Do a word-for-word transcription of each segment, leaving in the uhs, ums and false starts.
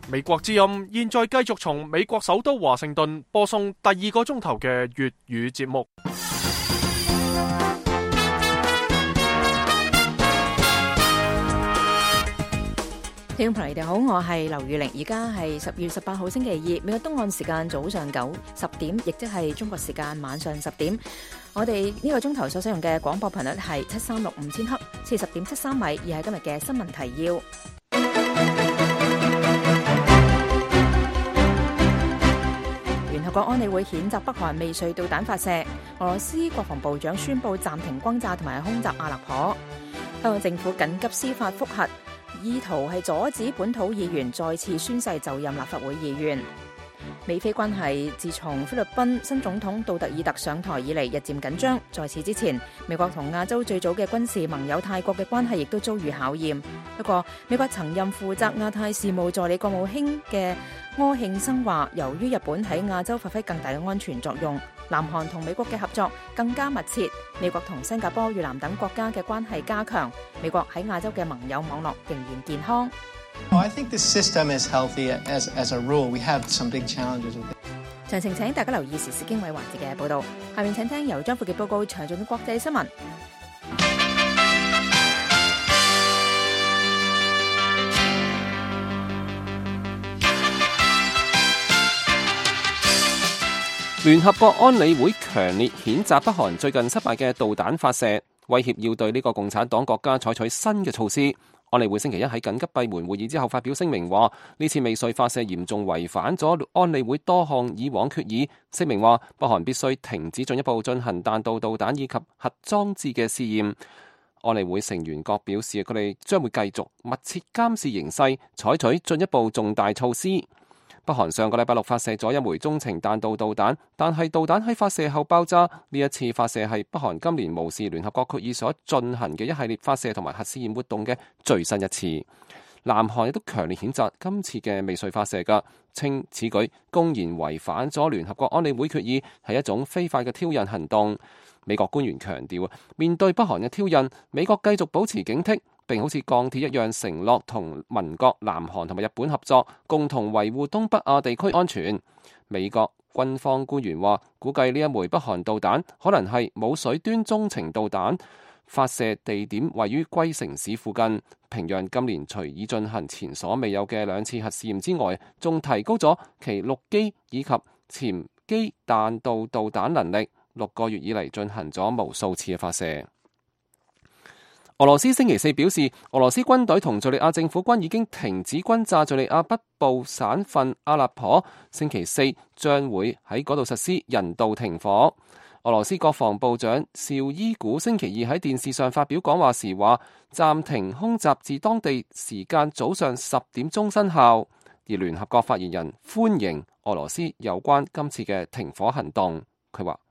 美國之音現在繼續從美國首都華盛頓播送第二個鐘頭嘅粵語節目。 聽眾朋友，你哋好，我係劉宇玲，而家係十月十八號星期二，美國東岸時間早上九十點，亦即係中國時間晚上十點。我哋呢個鐘頭所使用嘅廣播頻率係七三六五千赫，四十點七三米，而係今日嘅新聞提要。聯合國安理會譴責北韓未遂導彈發射，俄羅斯國防部長宣布暫停轟炸同埋空襲阿勒頗。香港政府緊急司法覆核，意圖係阻止本土議員再次宣誓就任立法會議員。美菲關係自從菲律賓新總統杜特爾特上台以嚟日漸緊張，在此之前，美國同亞洲最早嘅軍事盟友泰國嘅關係亦都遭遇考驗。不過，美國曾任負責亞太事務助理國務卿嘅柯慶生話，由於日本喺亞洲發揮更大嘅安全作用，南韓同美國嘅合作更加密切，美國同新加坡、越南等國家嘅關係加強，美國喺亞洲嘅盟友網絡仍然健康。 Well, I think the system is healthy as, as a rule. We have some big challenges with it. 詳情請大家留意時事經緯環節嘅報導。下面請聽由張富傑報告詳盡嘅國際新聞。 聯合國安理會強烈譴責北韓最近失敗嘅導彈發射，威脅要對呢個共產黨國家採取新嘅措施。安理會星期一喺緊急閉門會議之後發表聲明話，呢次未遂發射嚴重違反咗安理會多項以往決議。聲明話，北韓必須停止進一步進行彈道導彈以及核裝置嘅試驗。安理會成員國表示，佢哋將會繼續密切監視形勢，採取進一步重大措施。北韓上個禮拜六發射咗一枚中程彈道導彈，但係導彈喺發射後爆炸。呢一次發射係北韓今年無視聯合國決議所進行嘅一系列發射同埋核試驗活動嘅最新一次。南韓亦都強烈譴責今次嘅未遂發射㗎，稱此舉公然違反咗聯合國安理會決議，係一種非法嘅挑釁行動。美國官員強調，面對北韓嘅挑釁，美國繼續保持警惕，並好似鋼鐵一樣承諾同盟國南韓同埋日本合作，共同維護東北亞地區安全。美國軍方官員話，估計呢一枚北韓導彈可能係冇水端中程導彈，發射地點位於龜城市附近。平壤今年除已進行前所未有嘅兩次核試驗之外，仲提高咗其陸基以及潛機彈道導彈能力。六個月以嚟進行咗無數次嘅發射。俄羅斯星期四表示，俄羅斯軍隊同敘利亞政府軍已經停止轟炸敘利亞北部省份阿勒頗，星期四將會喺嗰度實施人道停火。俄羅斯國防部長紹伊古星期二喺電視上發表講話時話，暫停空襲自當地時間早上十點鐘生效，而聯合國發言人歡迎俄羅斯有關今次嘅停火行動。佢話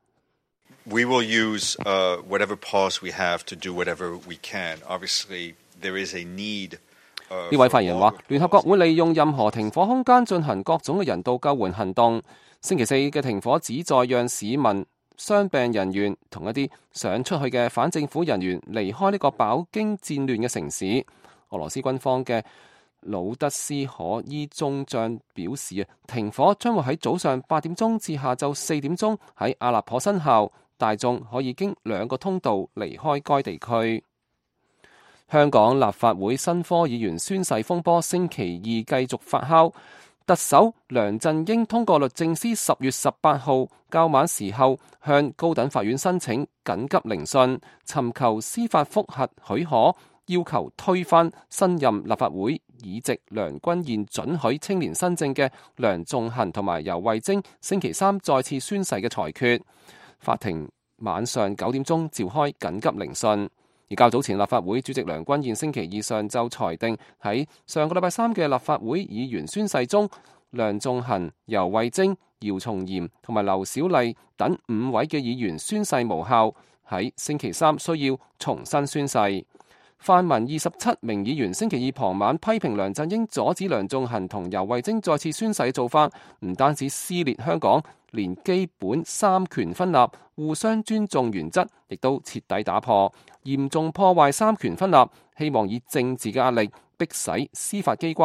：We will use uh, whatever pause we have to do whatever we can. Obviously, there is a need. 呢位發言人話，聯合國會利用任何停火空間進行各種嘅人道救援行動。星期四嘅停火旨在讓市民、傷病人員同一啲想出去嘅反政府人員離開呢個飽經戰亂嘅城市。俄羅斯軍方嘅魯德斯可伊中將表示啊，停火將會喺早上八點鐘至下晝四點鐘喺阿勒頗生效。大眾可以經兩個通道離開該地區。香港立法會新科議員宣誓風波星期二繼續發酵。特首梁振英通過律政司十月十八號較晚時候向高等法院申請緊急聆訊，尋求司法覆核許可，要求推翻新任立法會議席梁君彥准許青年新政嘅梁頌恆同埋游蕙禎星期三再次宣誓嘅裁決。法庭晚上九點鐘召開緊急聆訊，而較早前立法會主席梁君彥星期二上晝裁定，喺上個禮拜三嘅立法會議員宣誓中，梁頌恆、游蕙禎、姚松炎同埋劉小麗等五位嘅議員宣誓無效，喺星期三需要重新宣誓。泛民二十七名議員星期二傍晚批評梁振英阻止梁頌恆同游蕙禎再次宣誓嘅做法，唔單止撕裂香港，連基本三權分立、互相尊重原則亦都徹底打破，嚴重破壞三權分立，希望以政治嘅壓力迫使司法機關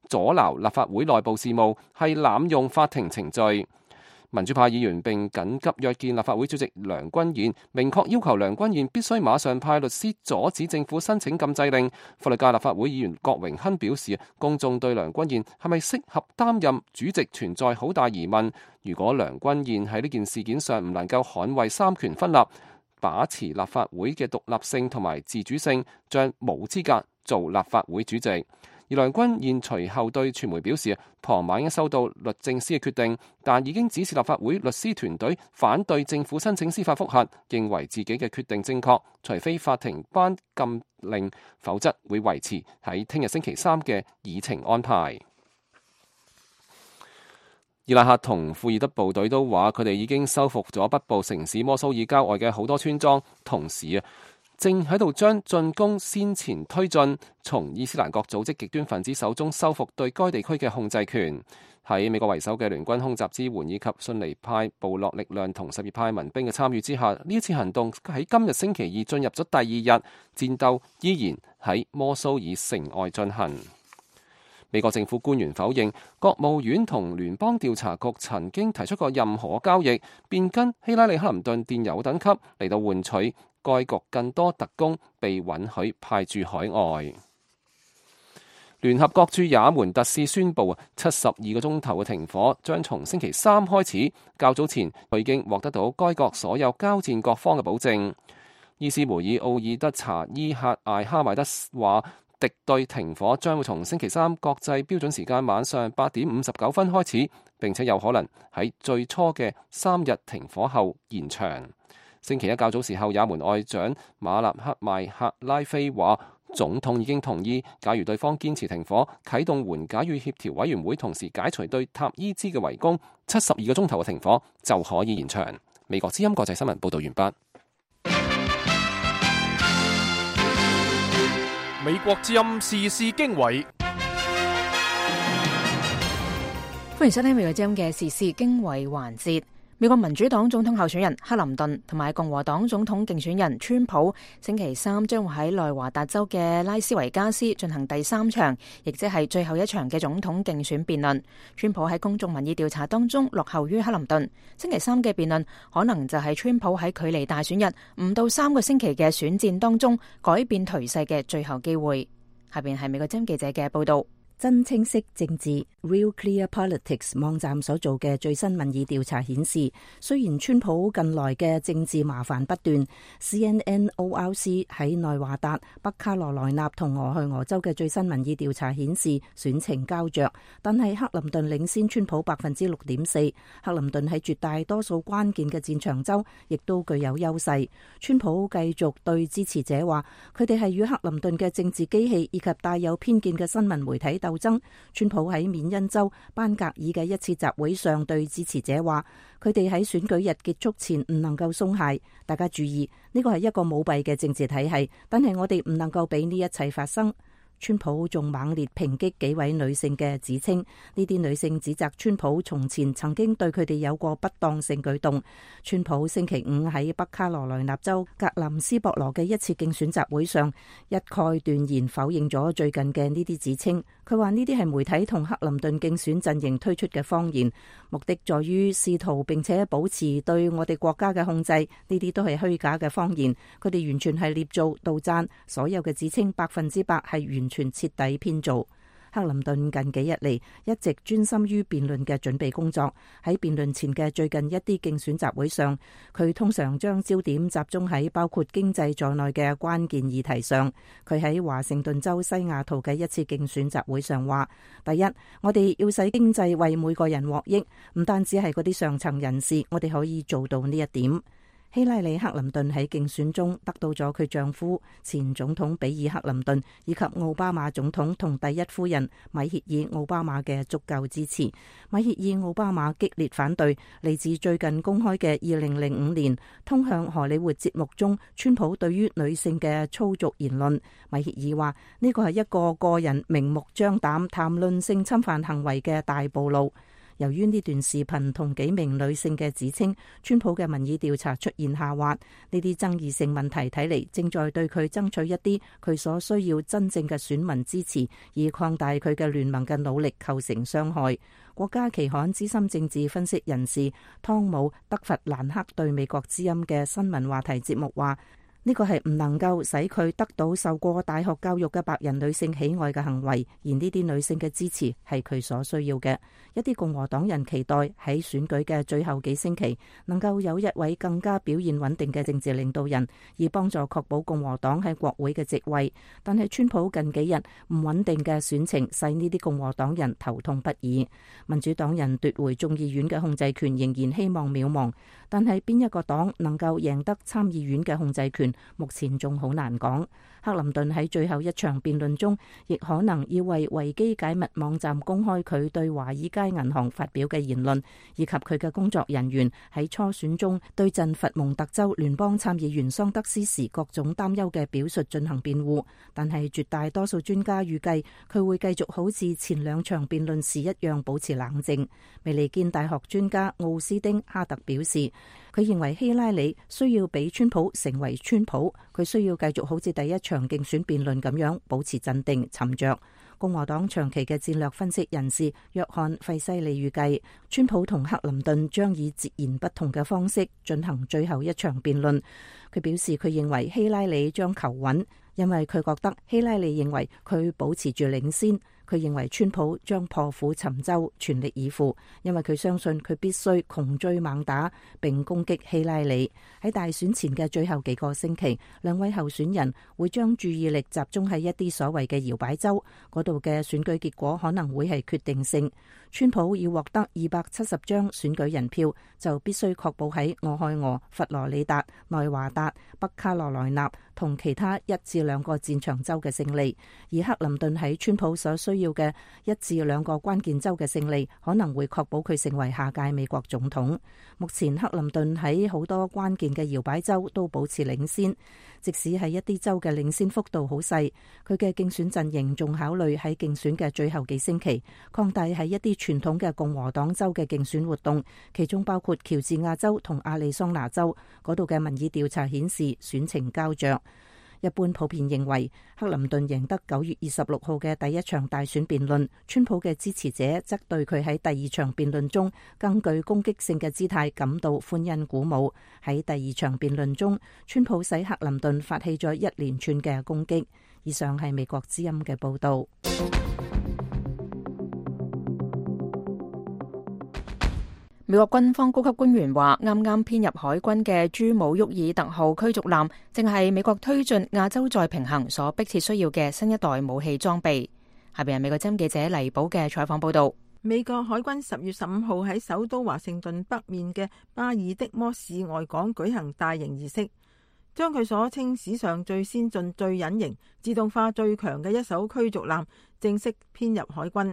阻撓立法會內部事務，係濫用法庭程序。民主派議員並緊急約見立法會主席梁君彥，明確要求梁君彥必須馬上派律師阻止政府申請禁制令。法律界立法會議員郭榮鏗表示，公眾對梁君彥係咪適合擔任主席存在好大疑問。如果梁君彥喺呢件事件上唔能夠捍衛三權分立，把持立法會嘅獨立性同埋自主性，將冇資格做立法會主席。而梁君彥隨後對傳媒表示，傍晚已經收到律政司嘅決定，但已經指示立法會律師團隊反對政府申請司法覆核，認為自己嘅決定正確，除非法庭頒禁令，否則會維持喺聽日星期三嘅議程安排。伊拉克同庫爾德部隊都話，佢哋已經收復咗北部城市摩蘇爾郊外嘅好多村莊，同時啊，正喺度將進攻先前推進，從伊斯蘭國組織極端分子手中收復對該地區嘅控制權。喺美國為首嘅聯軍空襲支援以及遜尼派部落力量同什葉派民兵嘅參與之下，呢一次行動喺今日星期二進入咗第二日，戰鬥依然喺摩蘇爾城外進行。美國政府官員否認國務院同聯邦調查局曾經提出過任何交易，變更希拉里克林頓電郵等級嚟到換取該局更多特工被允許派駐海外。聯合國駐也門特使宣布，七十二個鐘頭嘅停火將從星期三開始。較早前佢已經獲得到該國所有交戰各方嘅保證。伊斯梅爾奧爾德查伊赫艾哈邁德話，敵對停火將會從星期三國際標準時間晚上八點五十九分開始，並且有可能喺最初嘅三日停火後延長。星期一較早時候，也門外長馬納克邁克拉菲話，總統已經同意，假如對方堅持停火，啟動緩解與協調委員會，同時解除對塔伊茲嘅圍攻，七十二個鐘頭嘅停火就可以延長。美國之音國際新聞報道完畢。 美國之音時事經緯， 歡迎收聽美國之音嘅時事經緯環節。美國民主黨總統候選人克林頓同埋共和黨總統競選人川普星期三將會喺內華達州嘅拉斯維加斯進行第三場，亦即係最後一場嘅總統競選辯論。川普喺公眾民意調查當中落後於克林頓，星期三嘅辯論可能就係川普喺距離大選日唔到三個星期嘅選戰當中改變頹勢嘅最後機會。下邊係美國之音記者嘅報道。 真清晰政治 Real Clear Politics 網站所做嘅最新民意調查顯示，雖然川普近來嘅政治麻煩不斷， C N N O R C 喺內華達、北卡羅來納同俄亥俄州嘅最新民意調查顯示選情膠着，但係克林頓領先川普百分之六點四。克林頓喺絕大多數關鍵嘅戰場州亦都具有優勢。川普繼續對支持者話，佢哋係與克林頓嘅政治機器以及帶有偏見嘅新聞媒體鬥爭。川普喺緬因州班格爾嘅一次集會上對支持者話，佢哋喺選舉日結束前唔能夠鬆懈。大家注意，呢個係一個舞弊嘅政治體系，但係我哋唔能夠俾呢一切發生。川普仲猛烈抨擊幾位女性嘅指稱，呢啲女性指責川普從前曾經對佢哋有過不當性舉動。川普星期五喺北卡羅來納州格林斯博羅嘅一次競選集會上，一概斷言否認咗最近嘅呢啲指稱。佢話呢啲係媒體同克林頓競選陣營推出嘅謊言，目的在於試圖並且保持對我哋國家嘅控制。呢啲都係虛假嘅謊言，佢哋完全係捏造、杜撰，所有嘅指稱百分之百係完全徹底編造。克林頓近幾日嚟一直專心於辯論嘅準備工作。喺辯論前嘅最近一啲競選集會上，佢通常將焦點集中喺包括經濟在內嘅關鍵議題上。佢喺華盛頓州西雅圖嘅一次競選集會上話，第一，我哋要使經濟為每個人獲益，唔單止係嗰啲上層人士，我哋可以做到呢一點。希拉里克林頓喺競選中得到咗佢丈夫前總統比爾克林頓以及奧巴馬總統同第一夫人米歇爾奧巴馬嘅足夠支持。米歇爾奧巴馬激烈反對嚟自最近公開嘅二零零五年通向荷里活節目中川普對於女性嘅粗俗言論。米歇爾話呢個係一個個人明目張膽談論性侵犯行為嘅大暴露。 由於呢段視頻同幾名女性嘅指稱，川普嘅民意調查出現下滑，呢啲爭議性問題睇嚟正在對佢爭取一啲佢所需要真正嘅選民支持，以擴大佢嘅聯盟嘅努力構成傷害。國家期刊資深政治分析人士湯姆德弗蘭克對美國之音嘅新聞話題節目話，呢個係唔能夠使佢得到受過大學教育嘅白人女性喜愛嘅行為，而呢啲女性嘅支持係佢所需要嘅。一啲共和黨人期待喺選舉嘅最後幾星期能夠有一位更加表現穩定嘅政治領導人，以幫助確保共和黨喺國會嘅席位。但係川普近幾日唔穩定嘅選情使呢啲共和黨人頭痛不已。民主黨人奪回眾議院嘅控制權仍然希望渺茫，但係邊一個黨能夠贏得參議院嘅控制權，目前仲好難講。克林頓喺最後一場辯論中，亦可能要為維基解密網站公開佢對華爾街銀行發表嘅言論，以及佢嘅工作人員喺初選中對陣佛蒙特州聯邦參議員桑德斯時各種擔憂嘅表述進行辯護。但係絕大多數專家預計佢會繼續好似前兩場辯論時一樣保持冷靜。美利堅大學專家奧斯丁哈特表示，佢認為希拉里需要比川普成為川普，佢需要繼續好似第一場競選辯論咁樣保持鎮定沉着。共和黨長期嘅戰略分析人士約翰費西利預計，川普同克林頓將以截然不同嘅方式進行最後一場辯論。佢表示佢認為希拉里將求穩，因為佢覺得希拉里認為佢保持住領先。佢認為川普將破釜沉舟，全力以赴，因為佢相信佢必須窮追猛打並攻擊希拉里。喺大選前嘅最後幾個星期，兩位候選人會將注意力集中喺一啲所謂嘅搖擺州，嗰度嘅選舉結果可能會係決定性。川普要獲得二百七十張選舉人票，就必須確保喺俄亥俄、佛羅里達、內華達、北卡羅來納同其他一至兩個戰場州嘅勝利。而克林頓喺川普所需要嘅一至兩個關鍵州嘅勝利，可能會確保佢成為下屆美國總統。目前克林頓喺好多關鍵嘅搖擺州都保持領先，即使係一啲州嘅領先幅度好細，佢嘅競選陣營仲考慮喺競選嘅最後幾星期擴大喺一啲傳統嘅共和黨州嘅競選活動，其中包括喬治亞州同亞利桑那州，嗰度嘅民意調查顯示選情膠着。一般普遍認為克林頓贏得九月二十六號嘅第一場大選辯論，川普嘅支持者則對佢喺第二場辯論中更具攻擊性嘅姿態感到歡欣鼓舞。喺第二場辯論中，川普使克林頓發起咗一連串嘅攻擊。以上係美國之音嘅報導。 美國軍方高級官員話，啱啱編入海軍嘅朱姆沃爾特號驅逐艦，正係美國推進亞洲再平衡所迫切需要嘅新一代武器裝備。下邊係美國之音記者黎寶嘅採訪報導。 美國海軍十月十五號喺首都華盛頓北面嘅巴爾的摩市外港舉行大型儀式，將佢所稱史上最先進、最隱形、自動化最強嘅一艘驅逐艦正式編入海軍。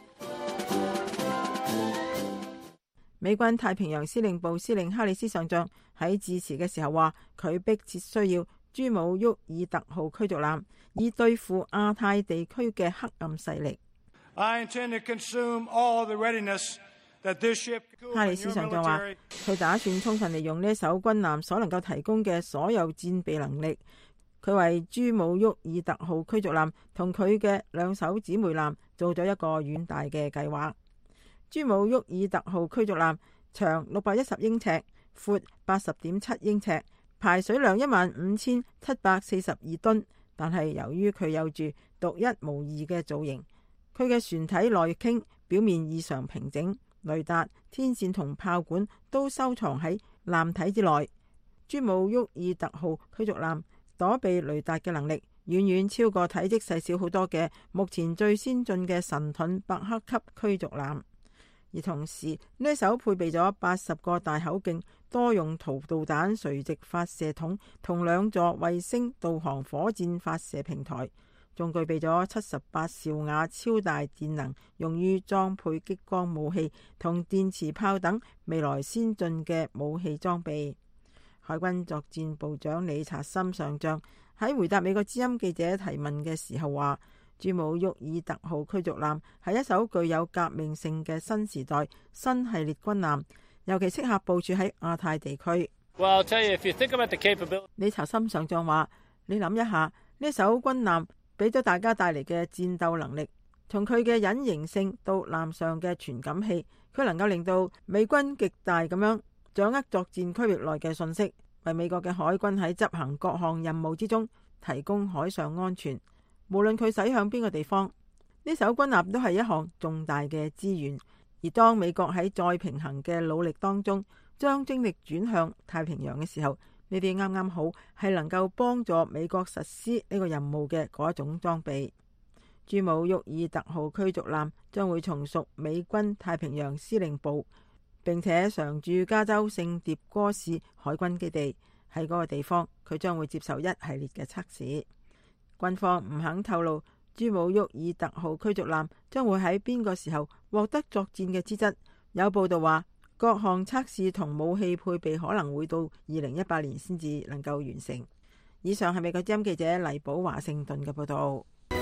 美軍太平洋司令部司令哈里斯上將喺致辭嘅時候話，佢迫切需要朱姆沃爾特號驅逐艦，以對付亞太地區嘅黑暗勢力。 I intend to consume all the readiness that this ship could. 哈里斯上將話，佢打算充分利用呢艘軍艦所能夠提供嘅所有戰備能力。佢為朱姆沃爾特號驅逐艦同佢嘅兩艘姊妹艦做咗一個遠大嘅計劃。朱姆沃爾特號驅逐艦長六百一十英尺，闊八十點七英尺，排水量一萬五千七百四十二噸。但係由於佢有住獨一無二嘅造型，佢嘅船體內傾，表面異常平整，雷達、天線同炮管都收藏喺艦體之內。朱姆沃爾特號驅逐艦躲避雷達嘅能力遠遠超過體積細小好多嘅目前最先進嘅神盾伯克級驅逐艦。而同時，呢艘配備咗八十個大口徑多用途導彈垂直發射筒同兩座衛星導航火箭發射平台，仲具備咗七十八兆瓦超大電能，用於裝配激光武器同電磁炮等未來先進嘅武器裝備。海軍作戰部長理查森上將喺回答美國之音記者提問嘅時候話， 朱姆沃爾特號驅逐艦係一艘具有革命性嘅新時代新系列軍艦，尤其適合部署喺亞太地區。 Well, I'll tell you, if you think about the capability... 理查森上將話：你諗一下，呢艘軍艦俾咗大家帶嚟嘅戰鬥能力，從佢嘅隱形性到艦上嘅傳感器，佢能夠令到美軍極大咁樣掌握作戰區域內嘅信息，為美國嘅海軍喺執行各項任務之中提供海上安全。無論佢駛向邊個地方，呢艘軍艦都係一項重大嘅資源。而當美國喺再平衡嘅努力當中，將精力轉向太平洋嘅時候，呢啲啱啱好係能夠幫助美國實施呢個任務嘅嗰一種裝備。朱姆沃爾特號驅逐艦將會從屬美軍太平洋司令部，並且常駐加州聖迭戈市海軍基地。喺嗰個地方，佢將會接受一系列嘅測試。軍方唔肯透露朱姆沃爾特號驅逐艦將會喺邊個時候獲得作戰嘅資質。有報道話，各項測試同武器配備可能會到二零一八年先至能夠完成。以上係美國之音記者黎寶華盛頓嘅報道。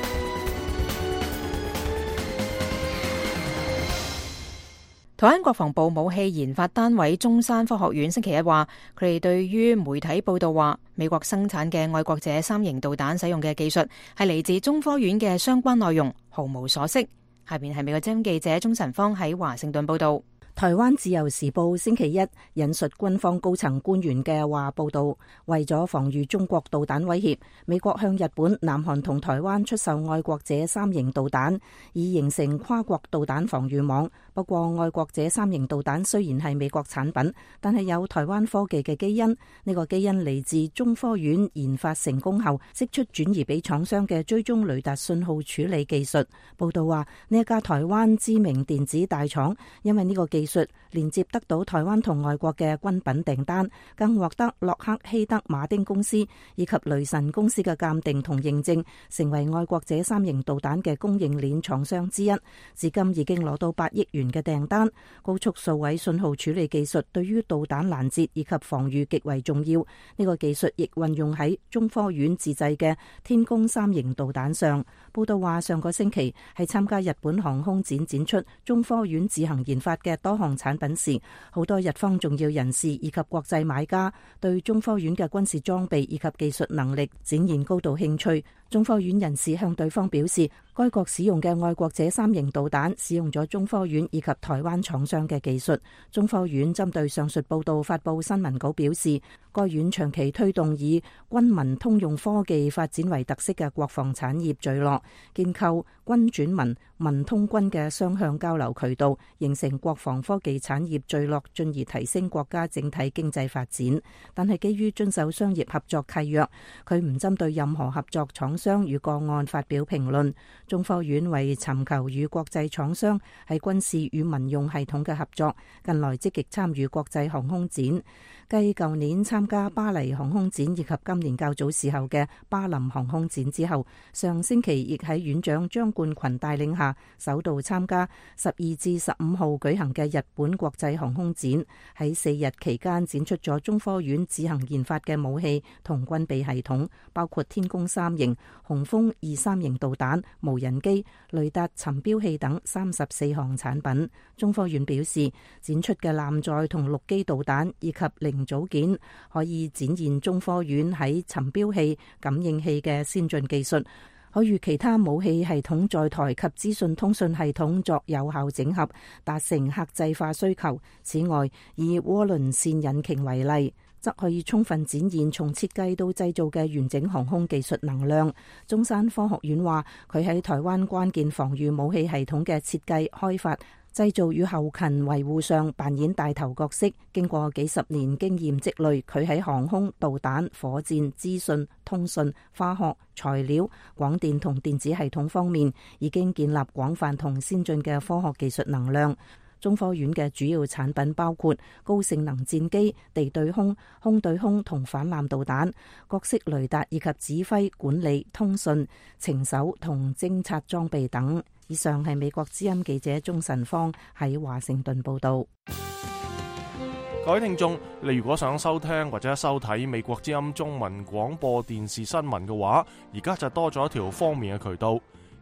台灣國防部武器研發單位中山科學院星期一話，佢哋對於媒體報道話美國生產嘅愛國者三型導彈使用嘅技術係嚟自中科院嘅相關內容毫無所識。下邊係美國之音記者鍾晨芳喺華盛頓報道。 台灣自由時報星期一引述軍方高層官員嘅話報道，為咗防禦中國導彈威脅，美國向日本、南韓同台灣出售愛國者三型導彈，以形成跨國導彈防禦網。不過，愛國者三型導彈雖然係美國產品，但係有台灣科技嘅基因。呢、這個基因嚟自中科院研發成功後，釋出轉移俾廠商嘅追蹤雷達信號處理技術。報道話，呢一家台灣知名電子大廠，因為呢個技術連接得到台灣同外國嘅軍品訂單，更獲得洛克希德馬丁公司以及雷神公司嘅鑑定同認證，成為愛國者三型導彈嘅供應鏈廠商之一。至今已經攞到八億元嘅訂單。高速數位信號處理技術對於導彈攔截以及防禦極為重要。呢個技術亦運用喺中科院自製嘅天宮三型導彈上。報道話，上個星期係參加日本航空展展出中科院自行研發嘅多項產品時，好多日方重要人士以及國際買家對中科院嘅軍事裝備以及技術能力展現高度興趣。中科院人士向對方表示，該國使用嘅愛國者三型導彈使用咗中科院以及台灣廠商嘅技術。中科院針對上述報道發布新聞稿表示，該院長期推動以軍民通用科技發展為特色嘅國防產業聚落，建構軍轉民、民通軍嘅雙向交流渠道，形成國防科技產業聚落，進而提升國家整體經濟發展。但係基於遵守商業合作契約，佢唔針對任何合作廠商與個案發表評論。中科院為尋求與國際廠商喺軍事與民用系統嘅合作，近來積極參與國際航空展。繼舊年參加巴黎航空展以及今年較早時候嘅巴林航空展之後，上星期亦喺院長張冠群帶領下，首度參加十二至十五號舉行嘅日本國際航空展。喺四日期間展出咗中科院自行研發嘅武器同軍備系統，包括天宮三型、雄風二三型導彈、無人機、雷達尋標器等三十四項產品。中科院表示，展出嘅艦載同陸基導彈以及零組件可以展現中科院喺尋標器、感應器嘅先進技術，可與其他武器系統在台及資訊通訊系統作有效整合，達成客製化需求。此外，以渦輪線引擎為例，則可以充分展現從設計到製造嘅完整航空技術能量。中山科學院話，佢喺台灣關鍵防禦武器系統嘅設計、開發、製造與後勤維護上扮演帶頭角色。經過幾十年經驗積累，佢喺航空、導彈、火箭、資訊、通訊、化學、材料、廣電同電子系統方面，已經建立廣泛同先進嘅科學技術能量。中科院嘅主要產品包括高性能戰機、地對空、空對空同反艦導彈、各式雷達以及指揮、管理、通訊、情搜同偵察裝備等。以上係美國之音記者鍾晨芳喺華盛頓報道。 各位聽眾，你如果想收聽或者收睇美國之音中文廣播電視新聞嘅話，而家就多咗一條方面嘅渠道。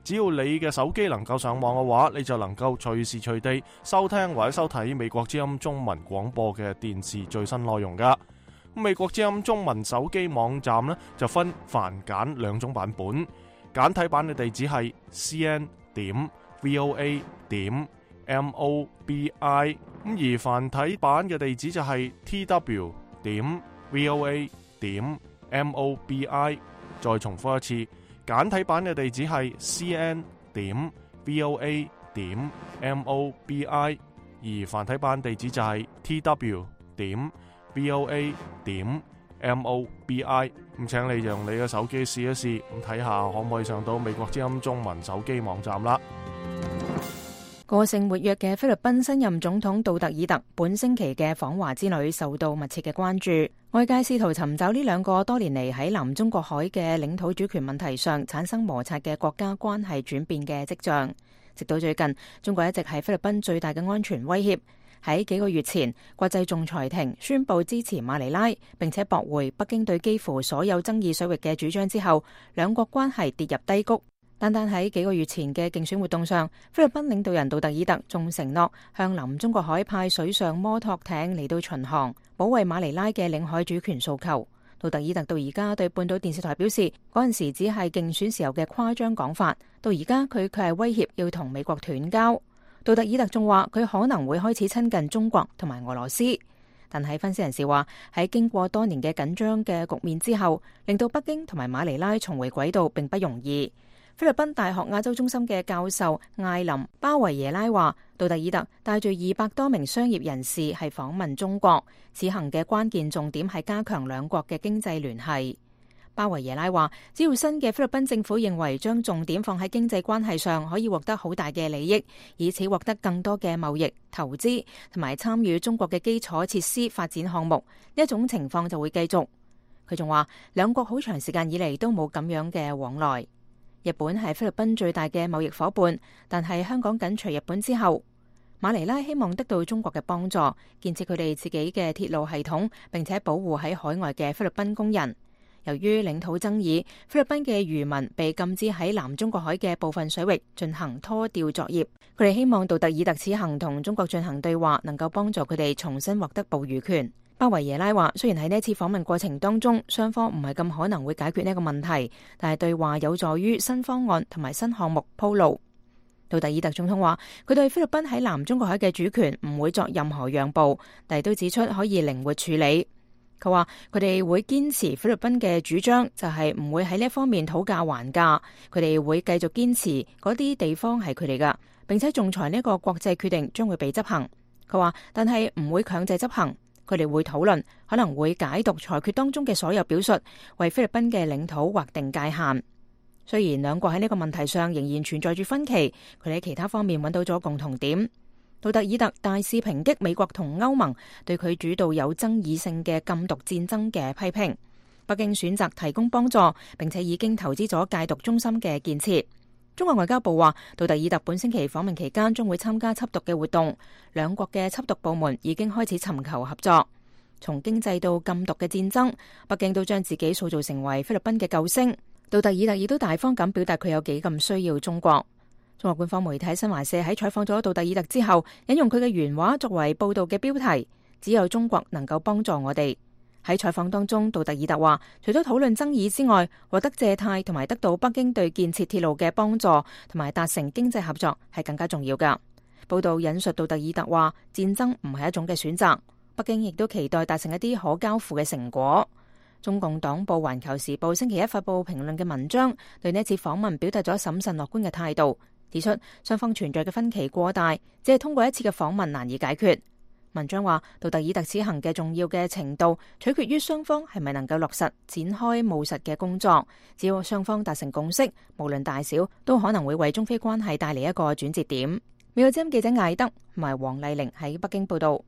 只要你嘅手機能夠上網嘅話，你就能夠隨時隨地收聽或者收睇美國之音中文廣播嘅電視最新內容噶。美國之音中文手機網站呢，就分繁簡兩種版本，簡體版嘅地址係 c n 點 v o a 點 m o b i， 咁而繁體版嘅地址就係 t w 點 v o a 點 m o b i。再重複一次，簡體版嘅地址係 c n 點 v o a 點 m o b i， 而繁體版地址就係 t w 點 v o a 點 m o b i。 咁請你用你嘅手機試一試，咁睇下可唔可以上到美國之音中文手機網站啦。 個性活躍嘅菲律賓新任總統杜特爾特本星期嘅訪華之旅受到密切嘅關注，外界試圖尋找呢兩個多年嚟喺南中國海嘅領土主權問題上產生摩擦嘅國家關係轉變嘅跡象。直到最近，中國一直係菲律賓最大嘅安全威脅。喺幾個月前，國際仲裁庭宣布支持馬尼拉，並且駁回北京對幾乎所有爭議水域嘅主張之後，兩國關係跌入低谷。單單喺幾個月前嘅競選活動上，菲律賓領導人杜特爾特仲承諾向南中國海派水上摩托艇嚟到巡航，保衛馬尼拉嘅領海主權訴求。杜特爾特到而家對半島電視台表示，嗰陣時只係競選時候嘅誇張講法，到而家佢卻係威脅要同美國斷交。杜特爾特仲話佢可能會開始親近中國同埋俄羅斯，但係分析人士話喺經過多年嘅緊張嘅局面之後，令到北京同埋馬尼拉重回軌道並不容易。菲律賓大學亞洲中心嘅教授艾琳巴維耶拉話，杜特爾特帶住二百多名商業人士係訪問中國，此行嘅關鍵重點係加強兩國嘅經濟聯繫。巴維耶拉話，只要新嘅菲律賓政府認為將重點放喺經濟關係上，可以獲得好大嘅利益，以此獲得更多嘅貿易、投資同埋參與中國嘅基礎設施發展項目，呢一種情況就會繼續。佢仲話，兩國好長時間以嚟都冇咁樣嘅往來。日本係菲律賓最大嘅貿易夥伴，但係香港緊隨日本之後，馬尼拉希望得到中國嘅幫助，建設佢哋自己嘅鐵路系統，並且保護喺海外嘅菲律賓工人。由於領土爭議，菲律賓嘅漁民被禁止喺南中國海嘅部分水域進行拖釣作業。佢哋希望杜特爾特此行同中國進行對話，能夠幫助佢哋重新獲得捕魚權。巴維耶拉話，雖然喺呢一次訪問過程當中，雙方唔係咁可能會解決呢個問題，但係對話有助於新方案同埋新項目鋪路。杜特爾特總統話，佢對菲律賓喺南中國海嘅主權唔會作任何讓步，但係都指出可以靈活處理。佢話佢哋會堅持菲律賓嘅主張，就係唔會喺呢一方面討價還價，佢哋會繼續堅持嗰啲地方係佢哋噶，並且仲裁呢個國際決定將會被執行。佢話，但係唔會強制執行。佢哋會討論，可能會解讀裁決當中嘅所有表述，為菲律賓嘅領土劃定界限。雖然兩國喺呢個問題上仍然存在住分歧，佢哋喺其他方面揾到咗共同點。杜特爾特大肆抨擊美國同歐盟對佢主導有爭議性嘅禁毒戰爭嘅批評。北京選擇提供幫助，並且已經投資咗戒毒中心嘅建設。中國外交部話，杜特爾特本星期訪問期間將會參加緝毒嘅活動，兩國嘅緝毒部門已經開始尋求合作。從經濟到禁毒嘅戰爭，北京都將自己塑造成為菲律賓嘅救星。杜特爾特亦都大方咁表達佢有幾咁需要中國。中國官方媒體新華社喺採訪咗杜特爾特之後，引用佢嘅原話作為報道嘅標題，只有中國能夠幫助我哋。喺採訪當中，杜特爾特話，除咗討論爭議之外，獲得借貸同埋得到北京對建設鐵路嘅幫助，同埋達成經濟合作係更加重要噶。報道引述杜特爾特話，戰爭唔係一種嘅選擇，北京亦都期待達成一啲可交付嘅成果。中共黨報《環球時報》星期一發布評論嘅文章，對呢次訪問表達咗審慎樂觀嘅態度，指出雙方存在嘅分歧過大，只係通過一次嘅訪問難以解決。文章話，杜特爾特此行嘅重要嘅程度取決於雙方係咪能夠落實展開務實嘅工作。只要雙方達成共識，無論大小，都可能會為中菲關係帶嚟一個轉折點。美國之音記者艾德同埋黃麗玲喺北京報道。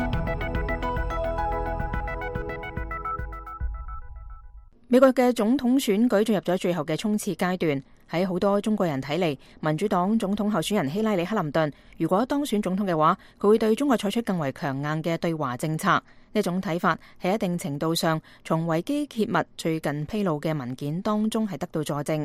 美國嘅總統選舉進入咗最後嘅衝刺階段。喺好多中國人睇嚟，民主黨總統候選人希拉里克林頓如果當選總統嘅話，佢會對中國採取更為強硬嘅對華政策。呢種睇法喺一定程度上從維基揭密最近披露嘅文件當中係得到佐證。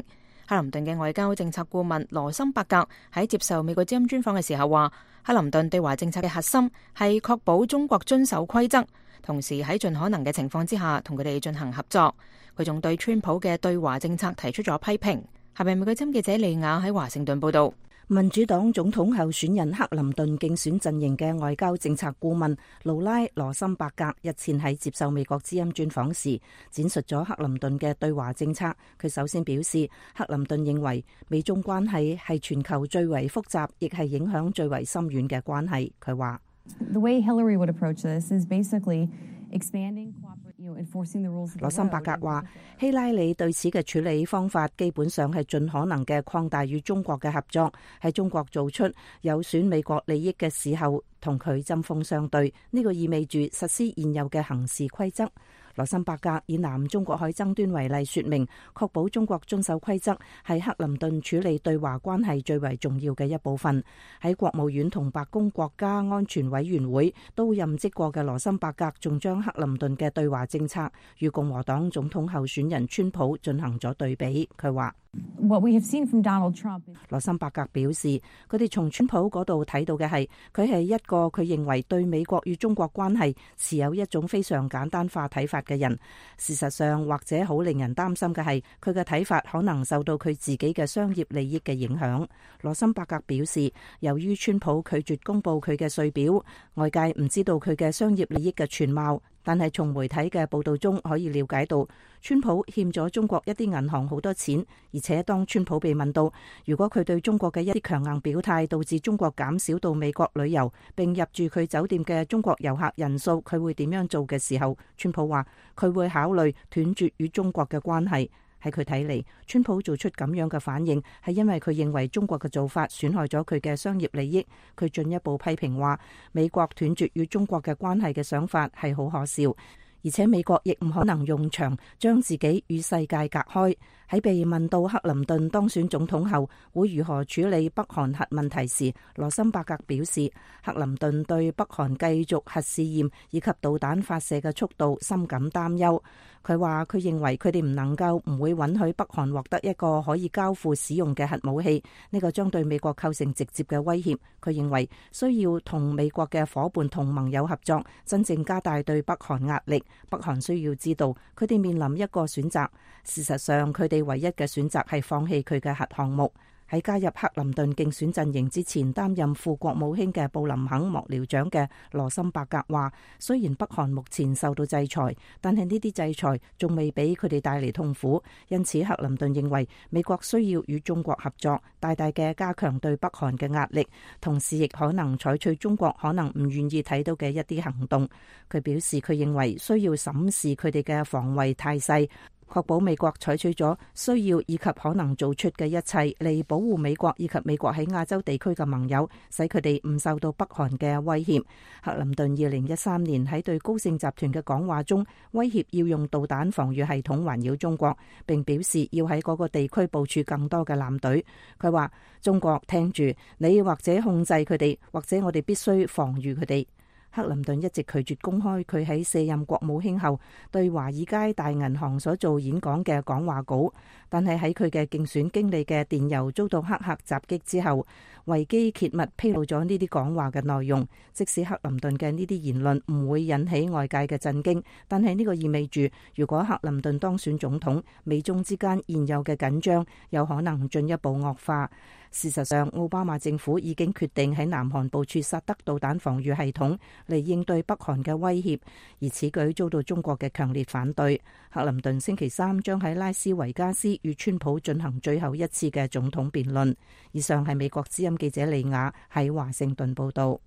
克林頓嘅外交政策顧問羅森伯格喺接受美國之音專訪嘅時候話，克林頓對華政策嘅核心係確保中國遵守規則，同時喺盡可能嘅情況之下同佢哋進行合作。佢仲對川普嘅對華政策提出咗批評。下面美國之音記者利亞喺華盛頓報道。 民主黨總統候選人克林頓競選陣營嘅外交政策顧問勞拉羅森伯格日前喺接受美國之音專訪時，展述咗克林頓嘅對華政策。佢首先表示，克林頓認為美中關係係全球最為複雜，亦係影響最為深遠嘅關係。佢話 ：The way Hillary would approach this is basically expanding 羅森伯格話，希拉里對此嘅處理方法基本上係盡可能嘅擴大與中國嘅合作，喺中國做出有損美國利益嘅時候同佢針鋒相對，呢、這個意味住實施現有嘅行事規則。羅森伯格以南中國海爭端為例說明，確保中國遵守規則係克林頓處理對華關係最為重要嘅一部分。喺國務院同白宮國家安全委員會都任職過嘅羅森伯格仲將克林頓嘅對華政策與共和黨總統候選人川普進行咗對比。佢話 ：What we have seen from Donald Trump， 羅森伯格表示，佢哋從川普嗰度睇到嘅係，佢係一個佢認為對美國與中國關係持有一種非常簡單化睇法嘅人。事實上，或者好令人擔心嘅係，佢嘅睇法可能受到佢自己嘅商業利益嘅影響。羅森伯格表示，由於川普拒絕公布佢嘅稅表，外界唔知道佢嘅商業利益嘅全貌。但係從媒體嘅報道中可以了解到，川普欠咗中國一啲銀行好多錢，而且當川普被問到如果佢對中國嘅一啲強硬表態導致中國減少到美國旅遊並入住佢酒店嘅中國遊客人數，佢會點樣做嘅時候，川普話佢會考慮斷絕與中國嘅關係。喺佢睇嚟，川普做出咁樣嘅反應係因為佢認為中國嘅做法損害咗佢嘅商業利益。佢進一步批評話，美國斷絕與中國嘅關係嘅想法係好可笑，而且美國亦唔可能用牆將自己與世界隔開。喺被問到克林頓當選總統後會如何處理北韓核問題時，羅森伯格表示，克林頓對北韓繼續核試驗以及導彈發射嘅速度深感擔憂。佢話佢認為佢哋唔能夠唔會允許北韓獲得一個可以交付使用嘅核武器，呢個將對美國構成直接嘅威脅。佢認為需要同美國嘅夥伴同盟友合作，真正加大對北韓壓力。北韓需要知道佢哋面臨一個選擇，事實上佢哋唯一嘅選擇係放棄佢嘅核項目。喺加入克林頓競選陣營之前，擔任副國務卿嘅布林肯幕僚長嘅羅森伯格話，雖然北韓目前受到制裁，但係呢啲制裁仲未俾佢哋帶嚟痛苦，因此克林頓認為美國需要與中國合作，大大嘅加強對北韓嘅壓力，同時亦可能採取中國可能唔願意睇到嘅一啲行動。佢表示佢認為需要審視佢哋嘅防衛態勢，確保美國採取咗需要以及可能做出嘅一切嚟保護美國以及美國喺亞洲地區嘅盟友，使佢哋唔受到北韓嘅威脅。克林頓二零一三年喺對高盛集團嘅講話中，威脅要用導彈防禦系統環繞中國，並表示要喺嗰個地區部署更多嘅艦隊。佢話：中國聽住，你或者控制佢哋，或者我哋必須防禦佢哋。克林頓一直拒絕公開佢喺卸任國務卿後對華爾街大銀行所做演講嘅講話稿，但係喺佢嘅競選經理嘅電郵遭到黑客襲擊之後，維基揭密披露咗呢啲講話嘅內容。即使克林頓嘅呢啲言論唔會引起外界嘅震驚，但係呢個意味住，如果克林頓當選總統，美中之間現有嘅緊張有可能進一步惡化。事實上，奧巴馬政府已經決定喺南韓部署薩德導彈防禦系統嚟應對北韓嘅威脅，而此舉遭到中國嘅強烈反對。克林頓星期三將喺拉斯維加斯與川普進行最後一次嘅總統辯論。以上係美國之音記者李雅喺華盛頓報道。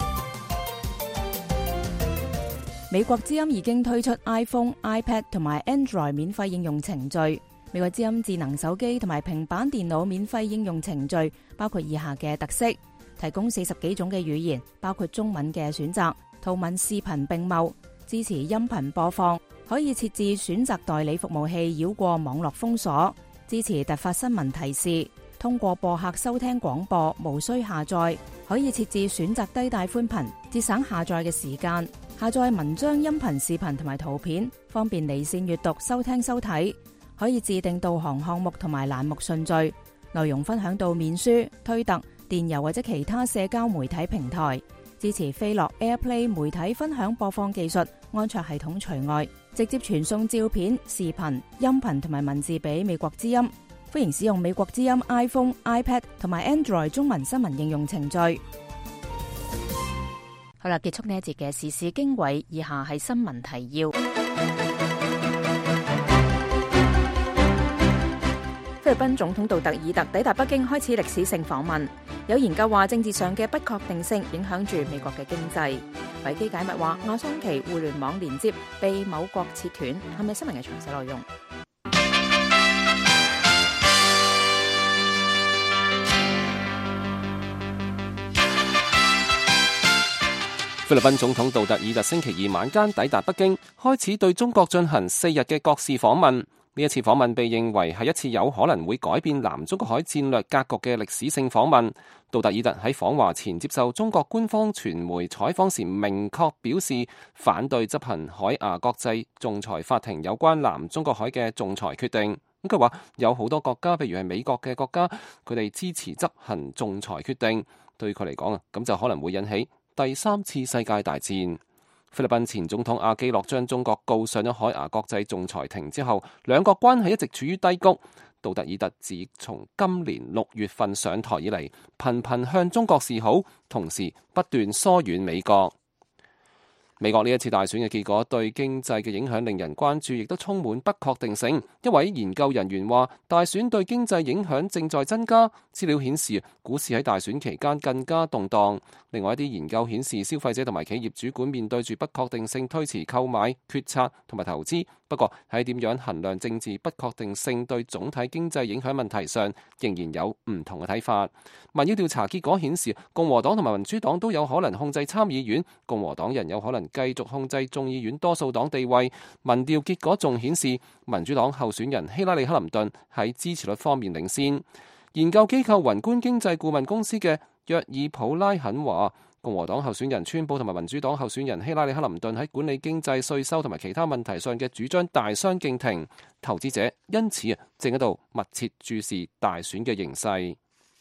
美國之音已經推出 iPhone、iPad 同埋 Android 免費應用程序。美國之音智能手機同埋平板電腦免費應用程序包括以下嘅特色：提供四十幾種嘅語言，包括中文嘅選擇，圖文視頻並茂，支持音頻播放，可以設置選擇代理服務器繞過網絡封鎖，支持突發新聞提示，通過播客收聽廣播，無需下載，可以設置選擇低帶寬頻，節省下載嘅時間，下載文章、音頻、視頻同埋圖片，方便離線閱讀、收聽、收睇。 可以自定導航項目同埋欄目順序，內容分享到面書、推特、電郵或者其他社交媒體平台。支持飛樂 AirPlay 媒體分享播放技術，安卓系統除外，直接傳送照片、視頻、音頻同埋文字俾美國之音。歡迎使用美國之音 iPhone、iPad 同埋 Android 中文新聞應用程序。好啦，結束呢一節嘅時事經緯，以下係新聞提要。菲律賓總統杜特爾特抵達北京，開始歷史性訪問。有研究話，政治上嘅不確定性影響住美國嘅經濟。維基解密話，亞桑奇互聯網連接被某國切斷。係咪新聞嘅詳細內容？ 菲律賓總統杜特爾特星期二晚間抵達北京，開始對中國進行四日嘅國事訪問。呢一次訪問被認為係一次有可能會改變南中國海戰略格局嘅歷史性訪問。杜特爾特喺訪華前接受中國官方傳媒採訪時，明確表示反對執行海牙國際仲裁法庭有關南中國海嘅仲裁決定。咁佢話有好多國家，譬如係美國嘅國家，佢哋支持執行仲裁決定。對佢嚟講啊，咁就可能會引起第三次世界大戰。菲律賓前總統阿基諾將中國告上咗海牙國際仲裁庭之後，兩國關係一直處於低谷。杜特爾特自從今年六月份上台以嚟，頻頻向中國示好，同時不斷疏遠美國。美國呢一次大選嘅結果對經濟嘅影響令人關注，亦都充滿不確定性。一位研究人員話，大選對經濟影響正在增加。資料顯示，股市喺大選期間更加動盪。另外一啲研究顯示，消費者同埋企業主管面對住不確定性，推遲購買決策同埋投資。不過喺點樣衡量政治不確定性對總體經濟影響問題上，仍然有唔同嘅睇法。民意調查結果顯示，共和黨同埋民主黨都有可能控制參議院，共和黨人有可能繼續控制眾議院多數黨地位。民調結果仲顯示，民主黨候選人希拉里克林頓喺支持率方面領先。研究機構宏觀經濟顧問公司嘅約爾普拉肯話，共和黨候選人川普同埋民主黨候選人希拉里克林頓喺管理經濟、稅收同埋其他問題上嘅主張大相徑庭，投資者因此啊正喺度密切注視大選嘅形勢。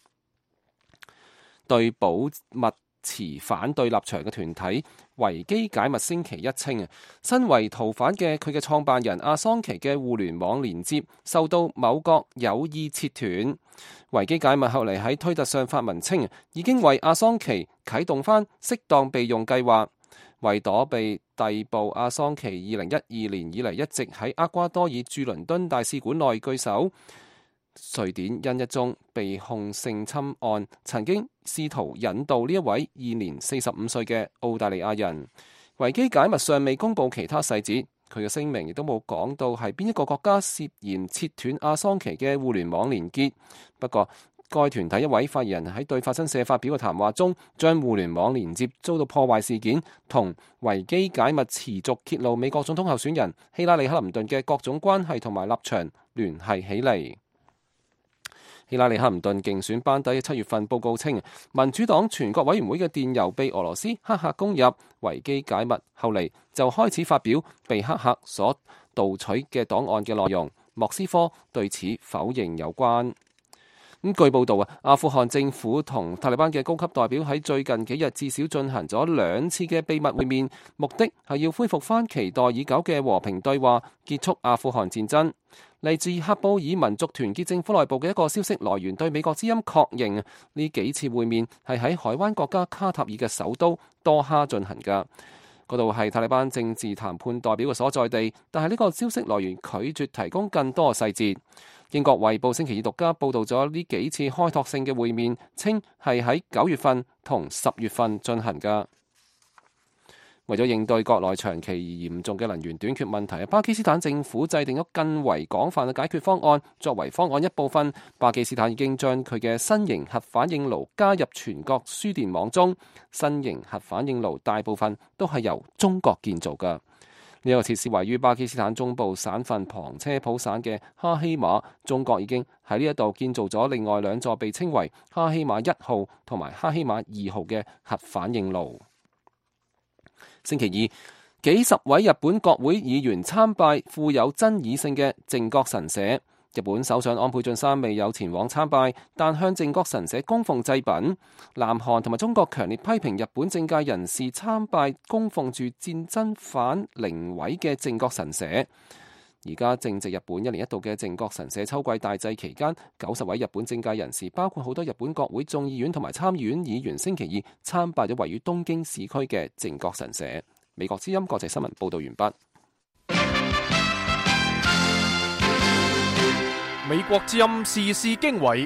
對保密持反對立場嘅團體維基解密星期一稱啊，身為逃犯嘅佢嘅創辦人阿桑奇嘅互聯網連接受到某國有意切斷。維基解密後嚟喺推特上發文稱，已經為阿桑奇啟動翻適當備用計劃。為躲避逮捕，阿桑奇二零一二年以嚟一直喺厄瓜多爾駐倫敦大使館內居守。瑞典因一宗被控性侵案，曾經試圖引渡呢一位現年四十五歲嘅澳大利亞人。維基解密尚未公布其他細節，佢嘅聲明亦都冇講到係邊一個國家涉嫌切斷阿桑奇嘅互聯網連結。不過，該團體一位發言人喺對法新社發表嘅談話中，將互聯網連接遭到破壞事件同維基解密持續揭露美國總統候選人希拉里克林頓嘅各種關係同埋立場聯繫起嚟。希拉里克林頓競選班底喺七月份報告稱，民主黨全國委員會嘅電郵被俄羅斯黑客攻入，維基解密後嚟就開始發表被黑客所盜取嘅檔案嘅內容。莫斯科對此否認有關。咁據報道啊，阿富汗政府同塔利班嘅高級代表喺最近幾日至少進行咗兩次嘅秘密會面，目的係要恢復翻期待已久嘅和平對話，結束阿富汗戰爭。嚟自喀布爾民族團結政府內部嘅一個消息來源對美國之音確認，呢幾次會面係喺海灣國家卡塔爾嘅首都多哈進行㗎。嗰度係塔利班政治談判代表嘅所在地，但係呢個消息來源拒絕提供更多嘅細節。英國衛報星期二獨家報導咗呢幾次開拓性嘅會面，稱係喺九月份同十月份進行㗎。為咗應對國內長期而嚴重嘅能源短缺問題，巴基斯坦政府制定咗更為廣泛嘅解決方案。作為方案一部分，巴基斯坦已經將佢嘅新型核反應爐加入全國輸電網中。新型核反應爐大部分都係由中國建造㗎。呢個設施位於巴基斯坦中部省份旁車普省嘅哈希馬，中國已經喺呢一度建造咗另外兩座被稱為哈希馬一號同埋哈希馬二號嘅核反應爐。星期二， 幾十位日本國會議員參拜富有爭議性嘅靖國神社。日本首相安倍晉三未有前往參拜，但向靖國神社供奉祭品。南韓同埋中國強烈批評日本政界人士參拜供奉住戰爭犯靈位嘅靖國神社。而家正值日本一年一度嘅靖國神社秋季大祭期間，九十位日本政界人士，包括好多日本國會眾議院同埋參議院議員，星期二參拜咗位於東京市區嘅靖國神社。美國之音國際新聞報道完畢。 美國之音時事經緯，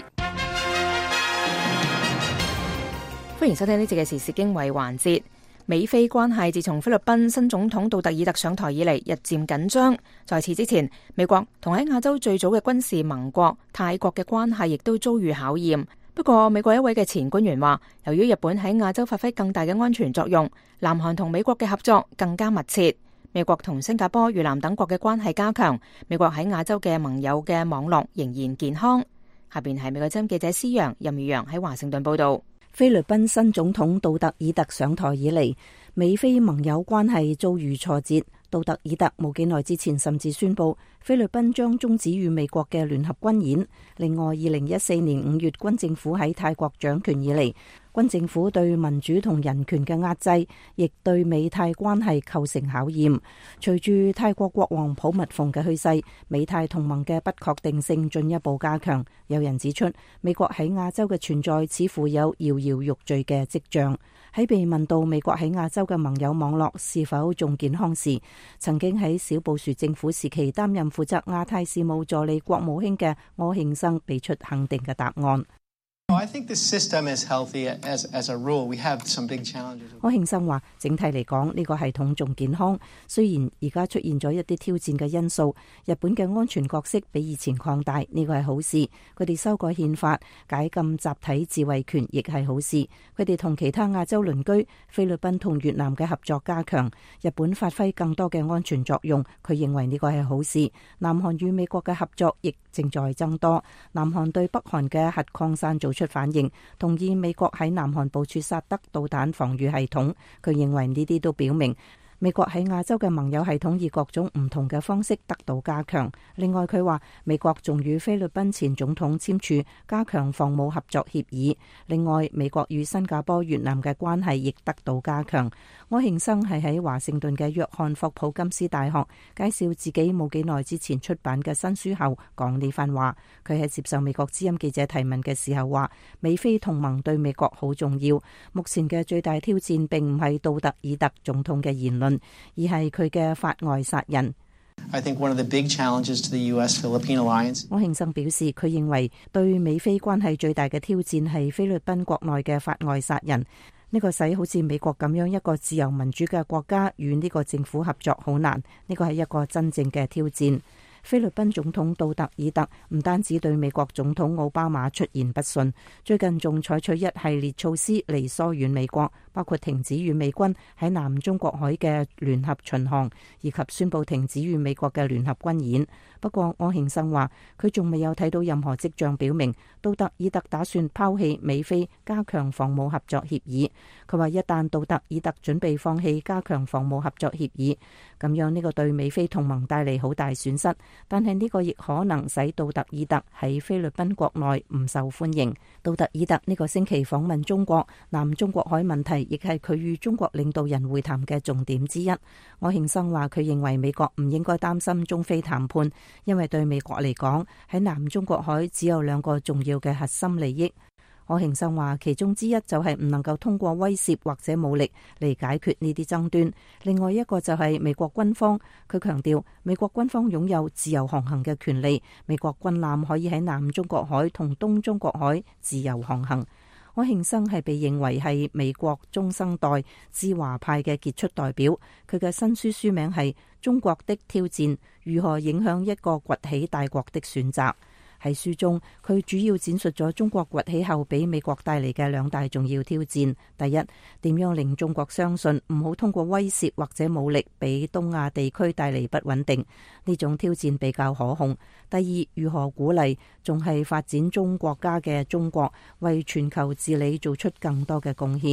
歡迎收聽呢節嘅時事經緯環節。美菲關係自從菲律賓新總統杜特爾特上台以嚟，日漸緊張。在此之前，美國同喺亞洲最早嘅軍事盟國泰國嘅關係亦都遭遇考驗。不過，美國一位嘅前官員話，由於日本喺亞洲發揮更大嘅安全作用，南韓同美國嘅合作更加密切。美國同新加坡、越南等國嘅關係加強，美國喺亞洲嘅盟友嘅網絡仍然健康。下邊係美國之音記者施陽、任宇陽喺華盛頓報道。 菲律賓新總統杜特爾特上台以嚟，美菲盟友關係遭遇挫折。杜特爾特冇幾耐之前甚至宣布菲律賓將終止與美國嘅聯合軍演。另外，二零一四年五月軍政府喺泰國掌權以嚟，軍政府對民主同人權嘅壓制，亦對美泰關係構成考驗。隨住泰國國王普密蓬嘅去世，美泰同盟嘅不確定性進一步加強。有人指出，美國喺亞洲嘅存在似乎有搖搖欲墜嘅跡象。喺被問到美國喺亞洲嘅盟友網絡是否仲健康時，曾經喺小布殊政府時期擔任負責亞太事務助理國務卿嘅柯慶生俾出肯定嘅答案。 I think the system is healthy as, as a rule. We have some big challenges. 柯慶生話，整體嚟講，呢個系統仲健康，雖然而家出現咗一啲挑戰嘅因素。日本嘅安全角色比以前擴大，呢個係好事。佢哋修改憲法，解禁集體自衛權，亦係好事。佢哋同其他亞洲鄰居菲律賓同越南嘅合作加強，日本發揮更多嘅安全作用。佢認為呢個係好事。南韓與美國嘅合作亦正在增多。南韓對北韓嘅核擴散做出反應，同意美國喺南韓部署薩德導彈防禦系統。佢認為呢啲都表明美國喺亞洲嘅盟友系統以各種唔同嘅方式得到加強。另外，佢話美國仲與菲律賓前總統簽署加強防務合作協議。另外，美國與新加坡、越南嘅關係亦得到加強。柯慶生係喺華盛頓嘅約翰霍普金斯大學介紹自己冇幾耐之前出版嘅新書後講呢番話。佢喺接受美國之音記者提問嘅時候話，美菲同盟對美國好重要。目前嘅最大挑戰並唔係杜特爾特總統嘅言論，而係佢嘅法外殺人。 I think one of the big challenges to the U S-Philippine alliance. 柯慶生表示，佢認為對美菲關係最大嘅挑戰係菲律賓國內嘅法外殺人。呢個使好似美國咁樣一個自由民主嘅國家與呢個政府合作好難。呢個係一個真正嘅挑戰。菲律賓總統杜特爾特唔單止對美國總統奧巴馬出言不遜，最近仲採取一系列措施嚟疏遠美國，包括停止與美軍喺南中國海嘅聯合巡航，以及宣布停止與美國嘅聯合軍演。不過柯慶生話，佢仲未有睇到任何跡象表明杜特爾特打算拋棄美菲加強防務合作協議。佢話一旦杜特爾特準備放棄加強防務合作協議，咁樣呢個對美菲同盟帶嚟好大損失。但係呢個亦可能使杜特爾特喺菲律賓國內唔受歡迎。杜特爾特呢個星期訪問中國，南中國海問題亦係佢與中國領導人會談嘅重點之一。柯慶生話佢認為美國唔應該擔心中菲談判，因為對美國嚟講，喺南中國海只有兩個重要嘅核心利益。柯慶生話，其中之一就係唔能夠通過威懾或者武力嚟解決呢啲爭端。另外一個就係美國軍方，佢強調美國軍方擁有自由航行嘅權利，美國軍艦可以喺南中國海同東中國海自由航行。柯慶生係被認為係美國中生代知華派嘅傑出代表，佢嘅新書書名係《中國的挑戰：如何影響一個崛起大國的選擇》。喺書中，佢主要展述咗中國崛起後俾美國帶嚟嘅兩大重要挑戰。第一，點樣令中國相信唔好通過威懾或者武力俾東亞地區帶嚟不穩定，呢種挑戰比較可控。第二，如何鼓勵仲係發展中國家嘅中國為全球治理做出更多嘅貢獻。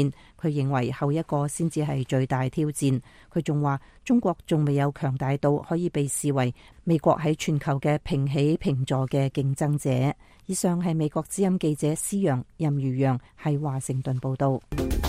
佢認為後一個先至係最大挑戰。佢仲話中國仲未有強大到可以被視為美國喺全球嘅平起平坐嘅競爭者。以上係美國之音記者施陽、任如陽喺華盛頓報道。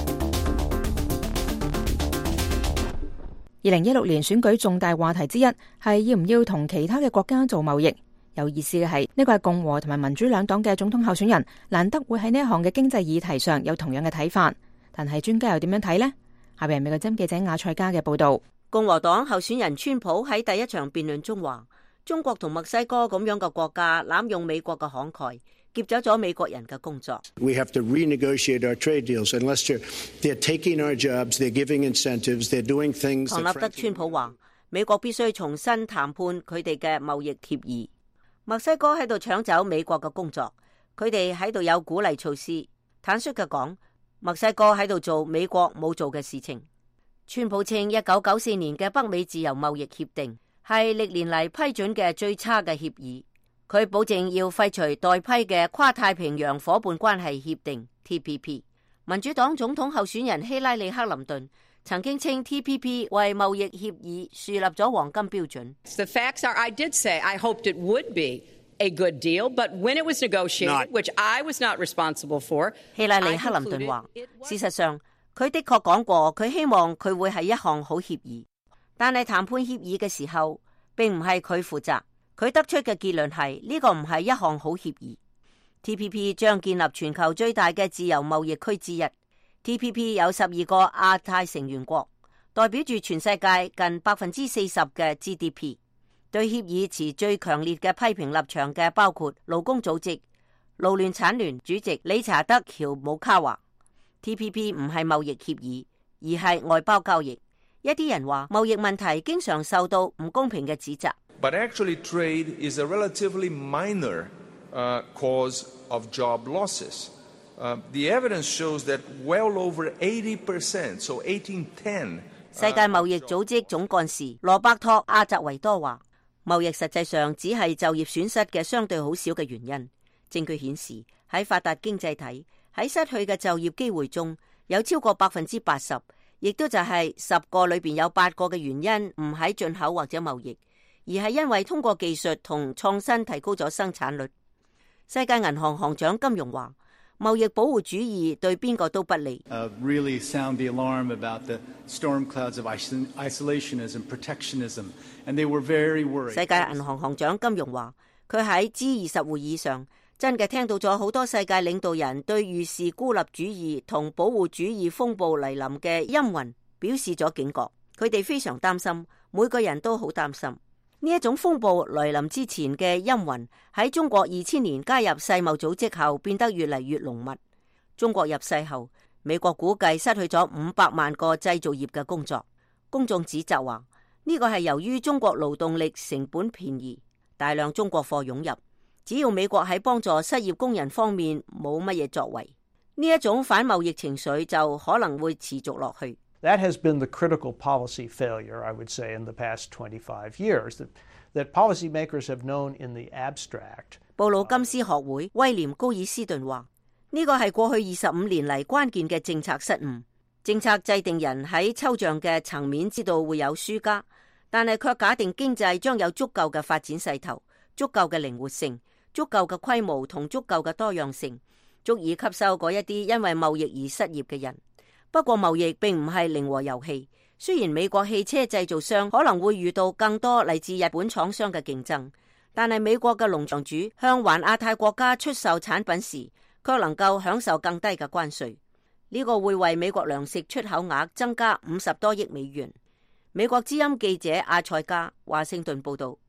二零一六年選舉重大話題之一係要唔要同其他嘅國家做貿易。有意思嘅係，呢個係共和同埋民主兩黨嘅總統候選人，難得會喺呢一項嘅經濟議題上有同樣嘅睇法。但係專家又點樣睇呢？下邊係美國之音記者亞賽加嘅報道。 共和黨候選人川普喺第一場辯論中話，中國同墨西哥咁樣嘅國家濫用美國嘅慷慨，劫走咗美國人嘅工作。 We have to renegotiate our trade deals unless they're taking our jobs, they're giving incentives, they're doing things. 唐納德川普話，美國必須重新談判佢哋嘅貿易協議。墨西哥喺度搶走美國嘅工作，佢哋喺度有鼓勵措施。坦率嘅講，墨西哥喺度做美國冇做嘅事情。川普稱一九九四年嘅北美自由貿易協定係歷年嚟批准嘅最差嘅協議。佢保證要廢除待批嘅跨太平洋夥伴關係協定 T P P。民主黨總統候選人希拉里克林頓曾經稱 T P P 為貿易協議樹立咗黃金標準。 The facts are, I did say I hoped it would be a good deal, but when it was negotiated, which I was not responsible for, 希拉里克林頓話，事實上佢的確講過，佢希望佢會係一項好協議，但係談判協議嘅時候，並唔係佢負責。佢得出嘅結論係呢個唔係一項好協議。T P P 將建立全球最大嘅自由貿易區之一。T P P 有十二個亞太成員國，代表住全世界近百分之四十嘅 G D P。對協議持最強烈嘅批評立場嘅包括勞工組織勞聯產聯主席理查德喬姆卡話 T P P 唔係貿易協議，而係外包交易。一啲人話貿易問題經常受到唔公平嘅指責。 But actually, trade is a relatively minor uh, cause of job losses. Uh, the evidence shows that well over eighty percent, so eighteen ten. 世界貿易組織總幹事羅伯托阿澤維多話，貿易實際上只係就業損失嘅相對好少嘅原因。證據顯示喺發達經濟體喺失去嘅就業機會中，有超過百分之八十，亦都就係十個裏邊有八個嘅原因唔喺進口或者貿易，而係因為通過技術同創新提高咗生產率。世界銀行行長金融話，貿易保護主義對邊個都不利。 Uh, really sound the alarm about the storm clouds of isolationism, protectionism, and they were very worried. 世界銀行行長金融話，佢喺 G 二十會議上真嘅聽到咗好多世界領導人對預示孤立主義同保護主義風暴嚟臨嘅陰雲表示咗警覺。佢哋非常擔心，每個人都好擔心。呢一種風暴來臨之前嘅陰雲喺中國二千年加入世貿組織後變得越嚟越濃密。中國入世後，美國估計失去咗五百萬個製造業嘅工作。公眾指責話呢個係由於中國勞動力成本便宜，大量中國貨湧入。只要美國喺幫助失業工人方面冇乜嘢作為，呢一種反貿易情緒就可能會持續落去。 That has been the critical policy failure, I would say, in the past twenty-five years, that, that policymakers have known in the abstract. 布魯金斯學會威廉高爾斯頓話：呢個係過去二十五年嚟關鍵嘅政策失誤。政策制定人喺抽象嘅層面知道會有輸家，但係卻假定經濟將有足夠嘅發展勢頭、足夠嘅靈活性、足夠嘅規模同足夠嘅多樣性，足以吸收嗰一啲因為貿易而失業嘅人。不過貿易並唔係零和遊戲，雖然美國汽車製造商可能會遇到更多嚟自日本廠商嘅競爭，但係美國嘅農場主向環亞太國家出售產品時，卻能夠享受更低嘅關稅。呢個會為美國糧食出口額增加五十多億美元。美國之音記者亞賽加華盛頓報道。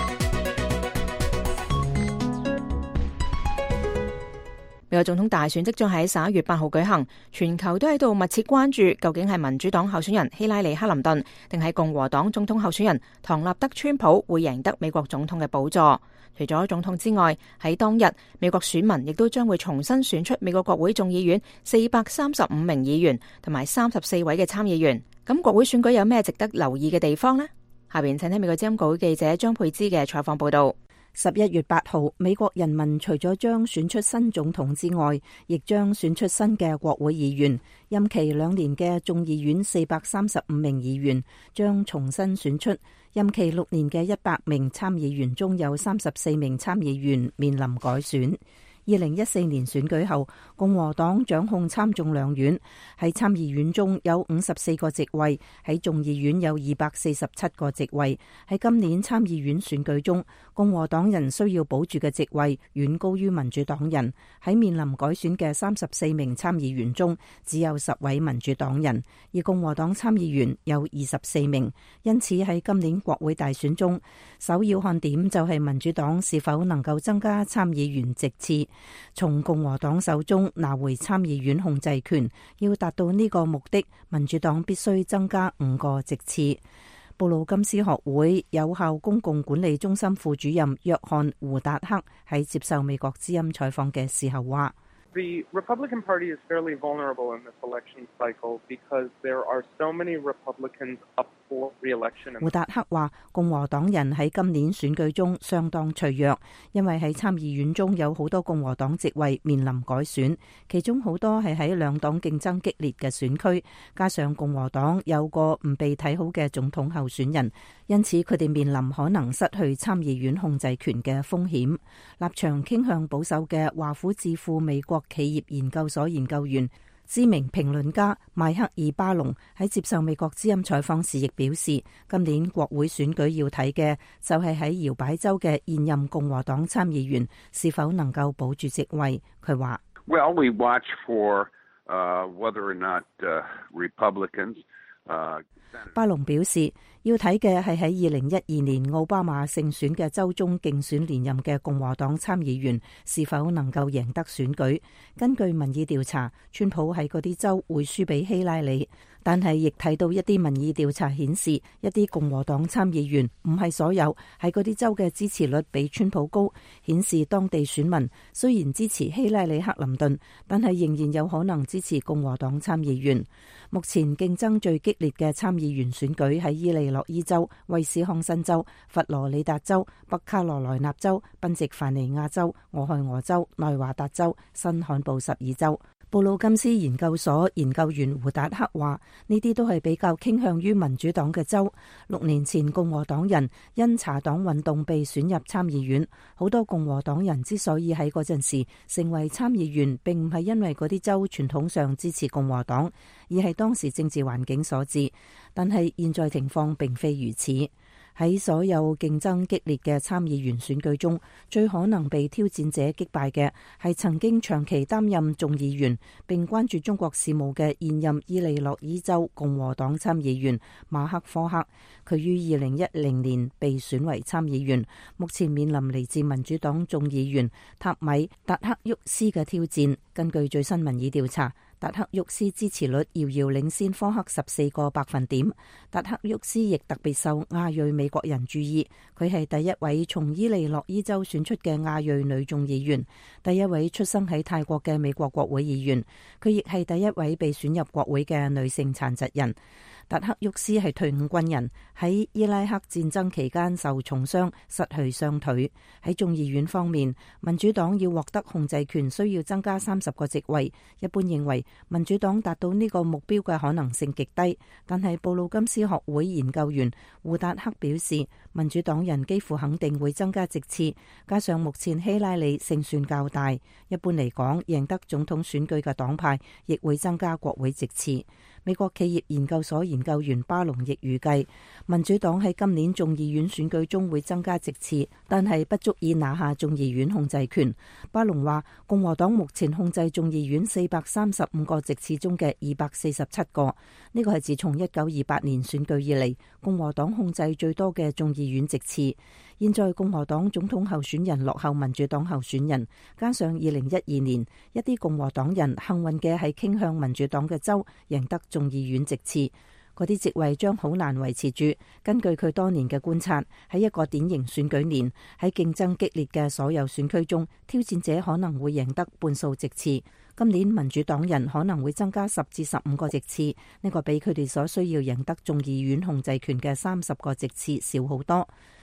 美國總統大選即將喺十一月八號舉行，全球都喺度密切關注究竟係民主黨候選人希拉里克林頓定係共和黨總統候選人唐納德川普會贏得美國總統嘅寶座。除咗總統之外，喺當日美國選民亦都將會重新選出美國國會眾議院四百三十五名議員同埋三十四位嘅參議員。咁國會選舉有咩值得留意嘅地方呢？下邊請聽美國之音稿記者張佩芝嘅採訪報道。 十一月八號，美國人民除咗將選出新總統之外，亦將選出新嘅國會議員。任期兩年嘅眾議院四百三十五名議員將重新選出，任期六年嘅一百名參議員中有三十四名參議員面臨改選。二零一四年選舉後，共和黨掌控參眾兩院，喺參議院中有五十四個席位，喺眾議院有二百四十七個席位。喺今年參議院選舉中，共和黨人需要保住嘅席位遠高於民主黨人。喺面臨改選嘅三十四名參議員中，只有十位民主黨人，而共和黨參議員有二十四名。因此喺今年國會大選中，首要看點就係民主黨是否能夠增加參議員席次，從共和黨手中拿回參議院控制權。要達到呢個目的，民主黨必須增加五個席次。布魯金斯學會有效公共管理中心副主任約翰胡達克喺接受美國之音採訪嘅時候話 ：The Republican Party is fairly vulnerable in this election cycle because there are so many Republicans up for re-election. 胡達克話：共和黨人喺今年選舉中相當脆弱，因為喺參議院中有好多共和黨席位面臨改選，其中好多係喺兩黨競爭激烈嘅選區，加上共和黨有個唔被睇好嘅總統候選人，因此佢哋面臨可能失去參議院控制權嘅風險。立場傾向保守嘅華府智庫美國企業研究所研究員、知名評論家邁克爾巴隆喺接受美國之音採訪時亦表示，今年國會選舉要睇嘅就係喺搖擺州嘅現任共和黨參議員是否能夠保住席位。佢話 ：Well, we watch for, uh, whether or not, uh, Republicans, uh, 巴隆表示，要睇嘅係喺二零一二年奧巴馬勝選嘅州中競選連任嘅共和黨參議員是否能夠贏得選舉。根據民意調查，川普喺嗰啲州會輸俾希拉里，但係亦睇到一啲民意調查顯示，一啲共和黨參議員唔係所有喺嗰啲州嘅支持率比川普高，顯示當地選民雖然支持希拉里克林頓，但係仍然有可能支持共和黨參議員。目前競爭最激烈嘅參議員選舉喺伊利諾伊州、威斯康辛州、佛羅里達州、北卡羅來納州、賓夕凡尼亞州、俄亥俄州、內華達州、新罕布什爾州。布魯金斯研究所研究員胡達克話：呢啲都係比較傾向於民主黨嘅州。六年前共和黨人因查黨運動被選入參議院，好多共和黨人之所以喺嗰陣時成為參議員，並唔係因為嗰啲州傳統上支持共和黨，而係當時政治環境所致。但係現在情況並非如此。喺所有競爭激烈嘅參議員選舉中，最可能被挑戰者擊敗嘅係曾經長期擔任眾議員並關注中國事務嘅現任伊利諾伊州共和黨參議員馬克科克。佢於二零一零年被選為參議員，目前面臨嚟自民主黨眾議員塔米達克沃斯嘅挑戰。根據最新民意調查，達克沃斯支持率遙遙領先科克十四個百分點。達克沃斯亦特別受亞裔美國人注意，佢係第一位從伊利諾伊州選出嘅亞裔女眾議員，第一位出生喺泰國嘅美國國會議員，佢亦係第一位被選入國會嘅女性殘疾人。達克沃斯係退伍軍人，喺伊拉克戰爭期間受重傷，失去雙腿。喺眾議院方面，民主黨要獲得控制權，需要增加三十個席位。一般認為民主黨達到呢個目標嘅可能性極低，但係布魯金斯學會研究員胡達克表示，民主黨人幾乎肯定會增加席次，加上目前希拉里勝算較大，一般嚟講，贏得總統選舉嘅黨派亦會增加國會席次。美國企業研究所研究員巴隆亦預計，民主黨喺今年眾議院選舉中會增加席次，但係不足以拿下眾議院控制權。巴隆話，共和黨目前控制眾議院四百三十五個席次中嘅二百四十七個，呢個係自從一九二八年選舉以嚟，共和黨控制最多嘅眾議院席次。現在共和黨總統候選人落後民主黨候選人，加上二零一二年一啲共和黨人幸運嘅係傾向民主黨嘅州贏得眾議院席次，嗰啲席位將好難維持住。根據佢多年嘅觀察，喺一個典型選舉年，喺競爭激烈嘅所有選區中，挑戰者可能會贏得半數席次。今年民主黨人可能會增加十至十五個席次，呢個比佢哋所需要贏得眾議院控制權嘅三十個席次少好多。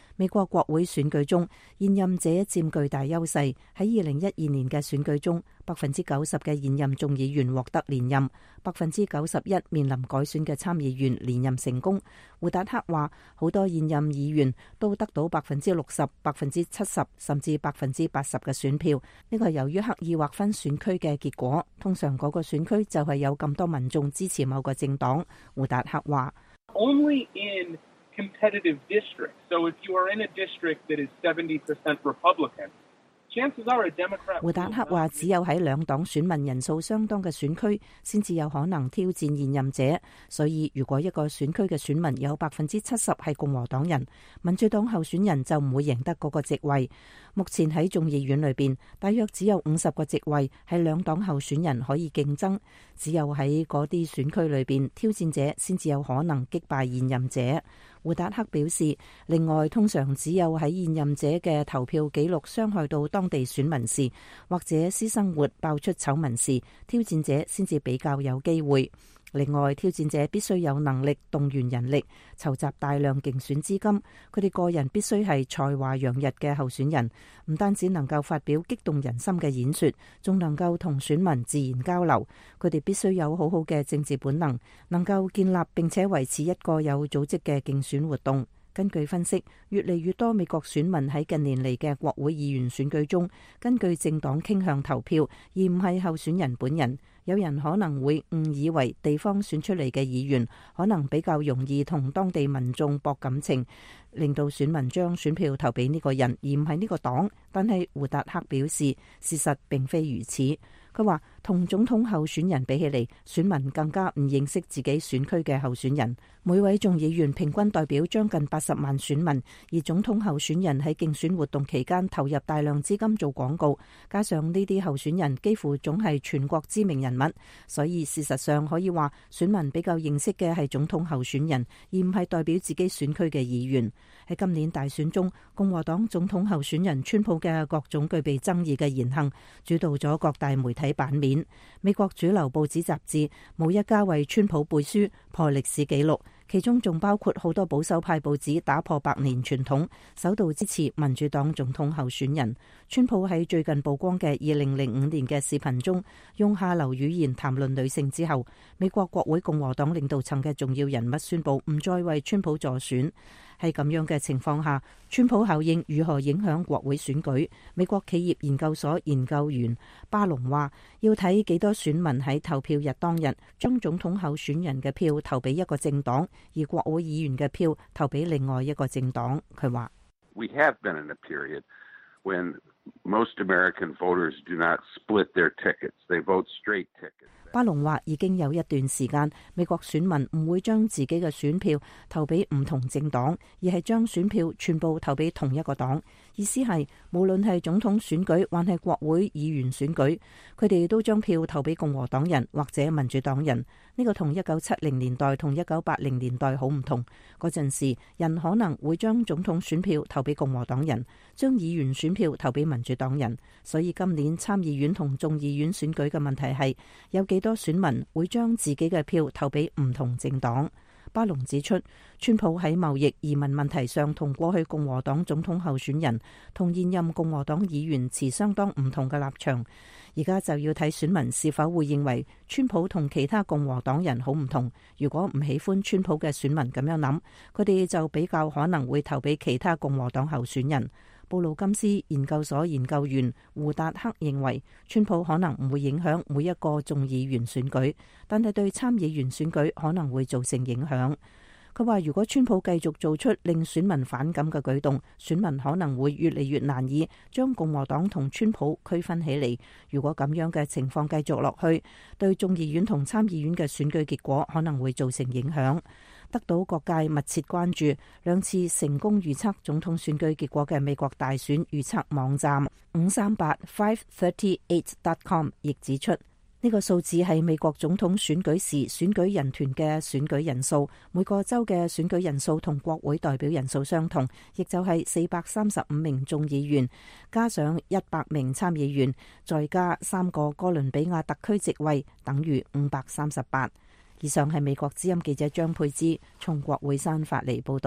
美國國會選舉中，現任者佔巨大優勢。喺二零一二年嘅選舉中，百分之九十嘅現任眾議員獲得連任，百分之九十一面臨改選嘅參議員連任成功。胡達克話：好多現任議員都得到百分之六十、百分之七十甚至百分之八十嘅選票，呢個係由於刻意劃分選區嘅結果。通常嗰個選區就係有咁多民眾支持某個政黨。胡達克話 ：Only in competitive districts. So if you are in a district that is seventy percent Republican, chances are a Democrat. 胡達克話：只有喺兩黨選民人數相當嘅選區，先至有可能挑戰現任者。所以，如果一個選區嘅選民有百分之七十係共和黨人，民主黨候選人就唔會贏得嗰個席位。目前喺眾議院裏邊，大約只有五十個席位係兩黨候選人可以競爭。只有喺嗰啲選區裏邊，挑戰者先至有可能擊敗現任者。胡達克表示，另外通常只有喺現任者嘅投票記錄傷害到當地選民時，或者私生活爆出醜聞時，挑戰者先至比較有機會。另外，挑戰者必須有能力動員人力，籌集大量競選資金。佢哋個人必須係才華洋溢嘅候選人，唔單止能夠發表激動人心嘅演說，仲能夠同選民自然交流。佢哋必須有好好嘅政治本能，能夠建立並且維持一個有組織嘅競選活動。根據分析，越嚟越多美國選民喺近年嚟嘅國會議員選舉中，根據政黨傾向投票，而唔係候選人本人。有人可能會誤以為地方選出嚟嘅議員可能比較容易同當地民眾博感情，令到選民將選票投俾呢個人，而唔係呢個黨。但係胡達克表示，事實並非如此。佢話同總統候選人比起嚟，選民更加唔認識自己選區嘅候選人。每位眾議員平均代表將近八十萬選民，而總統候選人喺競選活動期間投入大量資金做廣告，加上呢啲候選人幾乎總係全國知名人物，所以事實上可以話選民比較認識嘅係總統候選人，而唔係代表自己選區嘅議員。喺今年大選中，共和黨總統候選人川普嘅各種具備爭議嘅言行主導咗各大媒體版面。美國主流報紙雜誌冇一家為川普背書破歷史紀錄，其中仲包括好多保守派報紙打破百年傳統，首度支持民主黨總統候選人。川普喺最近曝光嘅二零零五年嘅視頻中，用下流語言談論女性之後，美國國會共和黨領導層嘅重要人物宣布唔再為川普助選。喺咁樣嘅情況下，川普效應如何影響國會選舉？美國企業研究所研究員巴龍話：要睇幾多選民喺投票日當日將總統候選人嘅票投俾一個政黨，而國會議員嘅票投俾另外一個政黨。佢話 ：We have been in a period when most American voters do not split their tickets; they vote straight tickets. 巴龍話已經有一段時間，美國選民唔會將自己嘅選票投俾唔同政黨，而係將選票全部投俾同一個黨。意思係無論係總統選舉還係國會議員選舉，佢哋都將票投俾共和黨人或者民主黨人。呢個同一九七零年代同一九八零年代好唔同。嗰陣時人可能會將總統選票投俾共和黨人，將議員選票投俾民主黨人。所以今年參議院同眾議院選舉嘅問題係有幾多選民會將自己嘅票投俾唔同政黨。巴龍指出，川普喺貿易移民問題上同過去共和黨總統候選人同現任共和黨議員持相當唔同嘅立場。而家就要睇選民是否會認為川普同其他共和黨人好唔同。如果唔喜歡川普嘅選民咁樣諗，佢哋就比較可能會投俾其他共和黨候選人。布魯金斯研究所研究員胡達克認為，川普可能唔會影響每一個眾議員選舉，但係對參議員選舉可能會造成影響。佢話如果川普繼續做出令選民反感嘅舉動，選民可能會越嚟越難以將共和黨同川普區分起嚟。如果咁樣嘅情況繼續落去，對眾議院同參議院嘅選舉結果可能會造成影響。得到各界密切關注，兩次成功預測總統選舉結果嘅美國大選預測網站五三八 five thirty eight dot com 亦指出，呢個數字係美國總統選舉時選舉人團嘅選舉人數，每個州嘅選舉人數同國會代表人數相同，亦就係四百三十五名眾議員，加上一百名參議員，再加三個哥倫比亞特區席位，等於五百三十八。以上係美國之音記者張佩芝從國會山發嚟報道。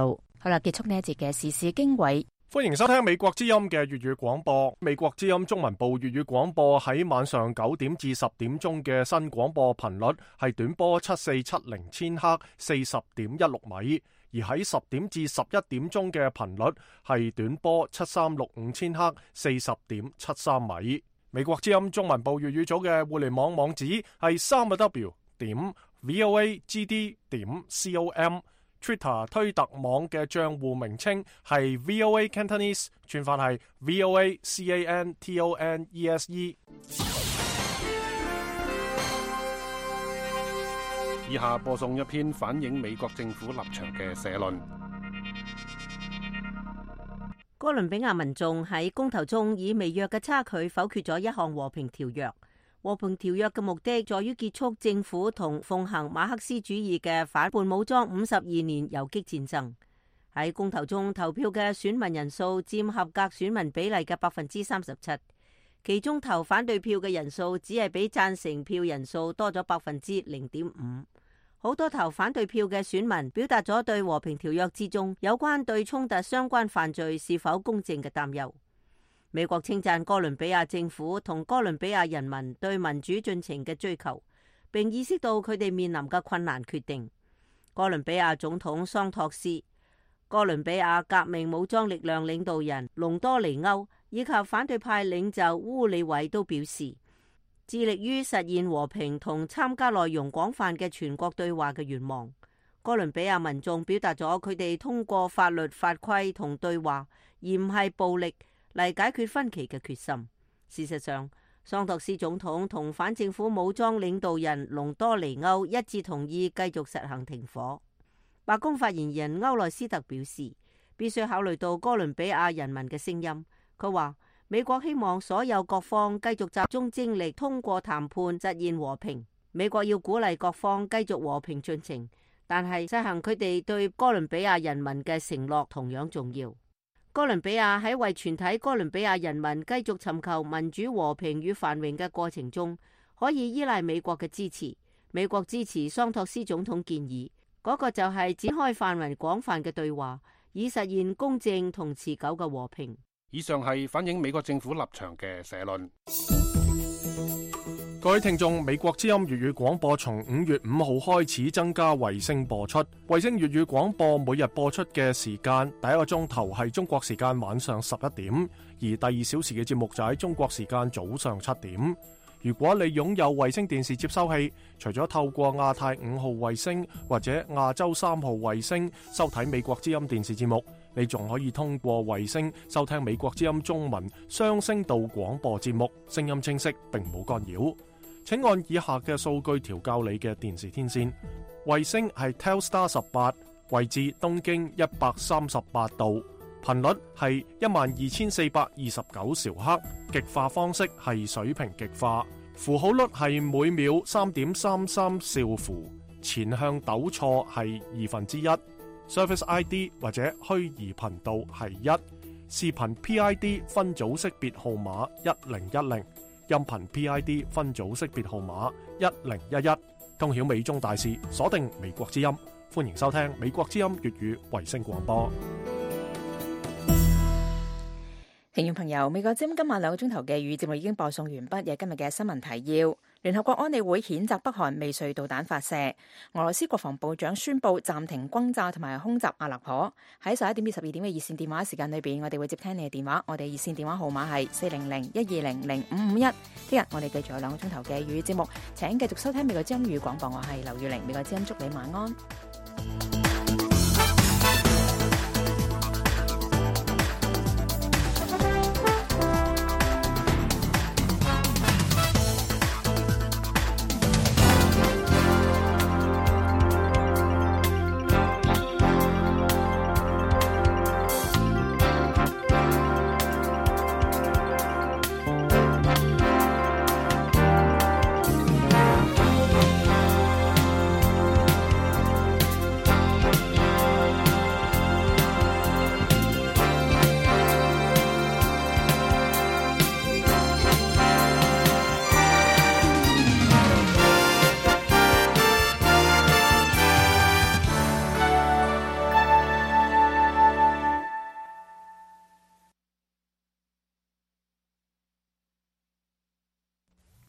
好啦，結束呢一節嘅時事經緯。 歡迎收聽美國之音嘅粵語廣播。美國之音中文部粵語廣播喺晚上九點至十點鐘嘅新廣播頻率係短波七四七零千赫四十點一六米，而喺十點至十一點鐘嘅頻率係短波七三六五千赫四十點七三米。美國之音中文部粵語組嘅互聯網網址係三個 W 點 V O A G D 點 C O M。Twitter 推特網嘅賬戶名稱係 V O A Cantonese， 串法係 V O A C A N T O N E S E。 以下播送一篇反映美國政府立場嘅社論。 哥倫比亞民眾喺公投中以微弱嘅差距否決咗一項和平條約。和平條約嘅目的在於結束政府同奉行馬克思主義嘅反叛武裝五十二年游擊戰爭。喺公投中投票嘅選民人數佔合格選民比例嘅百分之三十七，其中投反對票嘅人數只係比贊成票人數多咗百分之零點五。好多投反對票嘅選民表達咗對和平條約之中有關對衝突相關犯罪是否公正嘅擔憂。美國稱讚哥倫比亞政府同哥倫比亞人民對民主進程嘅追求，並意識到佢哋面臨嘅困難決定。哥倫比亞總統桑托斯、哥倫比亞革命武裝力量領導人隆多尼歐以及反對派領袖烏里偉都表示，致力於實現和平同參加內容廣泛嘅全國對話嘅願望。哥倫比亞民眾表達咗佢哋通過法律法規同對話，而唔係暴力嚟解決分歧嘅決心。事實上，桑托斯總統同反政府武裝領導人隆多尼歐一致同意繼續實行停火。白宮發言人歐萊斯特表示，必須考慮到哥倫比亞人民嘅聲音。佢話，美國希望所有各方繼續集中精力通過談判實現和平。美國要鼓勵各方繼續和平進程，但係實行佢哋對哥倫比亞人民嘅承諾同樣重要。哥倫比亞喺為全體哥倫比亞人民繼續尋求民主和平與繁榮嘅過程中，可以依賴美國嘅支持。美國支持桑托斯總統建議，嗰個就係展開範圍廣泛嘅對話，以實現公正同持久嘅和平。 以上係反映美國政府立場嘅社論。 各位聽眾，美國之音粵語廣播從五月五號開始增加衛星播出。衛星粵語廣播每日播出嘅時間，第一個鐘頭係中國時間晚上十一點，而第二小時嘅節目就喺中國時間早上七點。如果你擁有衛星電視接收器，除咗透過亞太五號衛星或者亞洲三號衛星收睇美國之音電視節目，你仲可以通過衛星收聽美國之音中文雙聲道廣播節目，聲音清晰並冇干擾。請按以下嘅數據調校你嘅電視天線。衛星係 Telstar 十八，位置東經一百三十八度，頻率係一萬二千四百二十九兆赫，極化方式係水平極化，符號率係每秒三點三三兆符，前向抖錯係二分之一，Service I D 或者虛擬頻道係一，視頻 P I D 分組識別號碼一零一零。音頻 P I D 分組識別號碼一零一一，通曉美中大事，鎖定美國之音，歡迎收聽美國之音粵語衛星廣播。 聽眾朋友，美國之音今晚兩個鐘頭嘅語節目已經播送完畢，有今日嘅新聞提要。聯合國安理會譴責北韓未遂導彈發射，俄羅斯國防部長宣布暫停轟炸同埋空襲阿勒頗。喺十一點至十二點嘅熱線電話時間裏邊，我哋會接聽你嘅電話，我哋熱線電話號碼係四零零一二零零五五一。聽日我哋繼續有兩個鐘頭嘅語語節目，請繼續收聽美國之音語廣播，我係劉月玲，美國之音祝你晚安。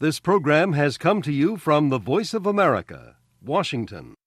This program has come to you from the Voice of America, Washington.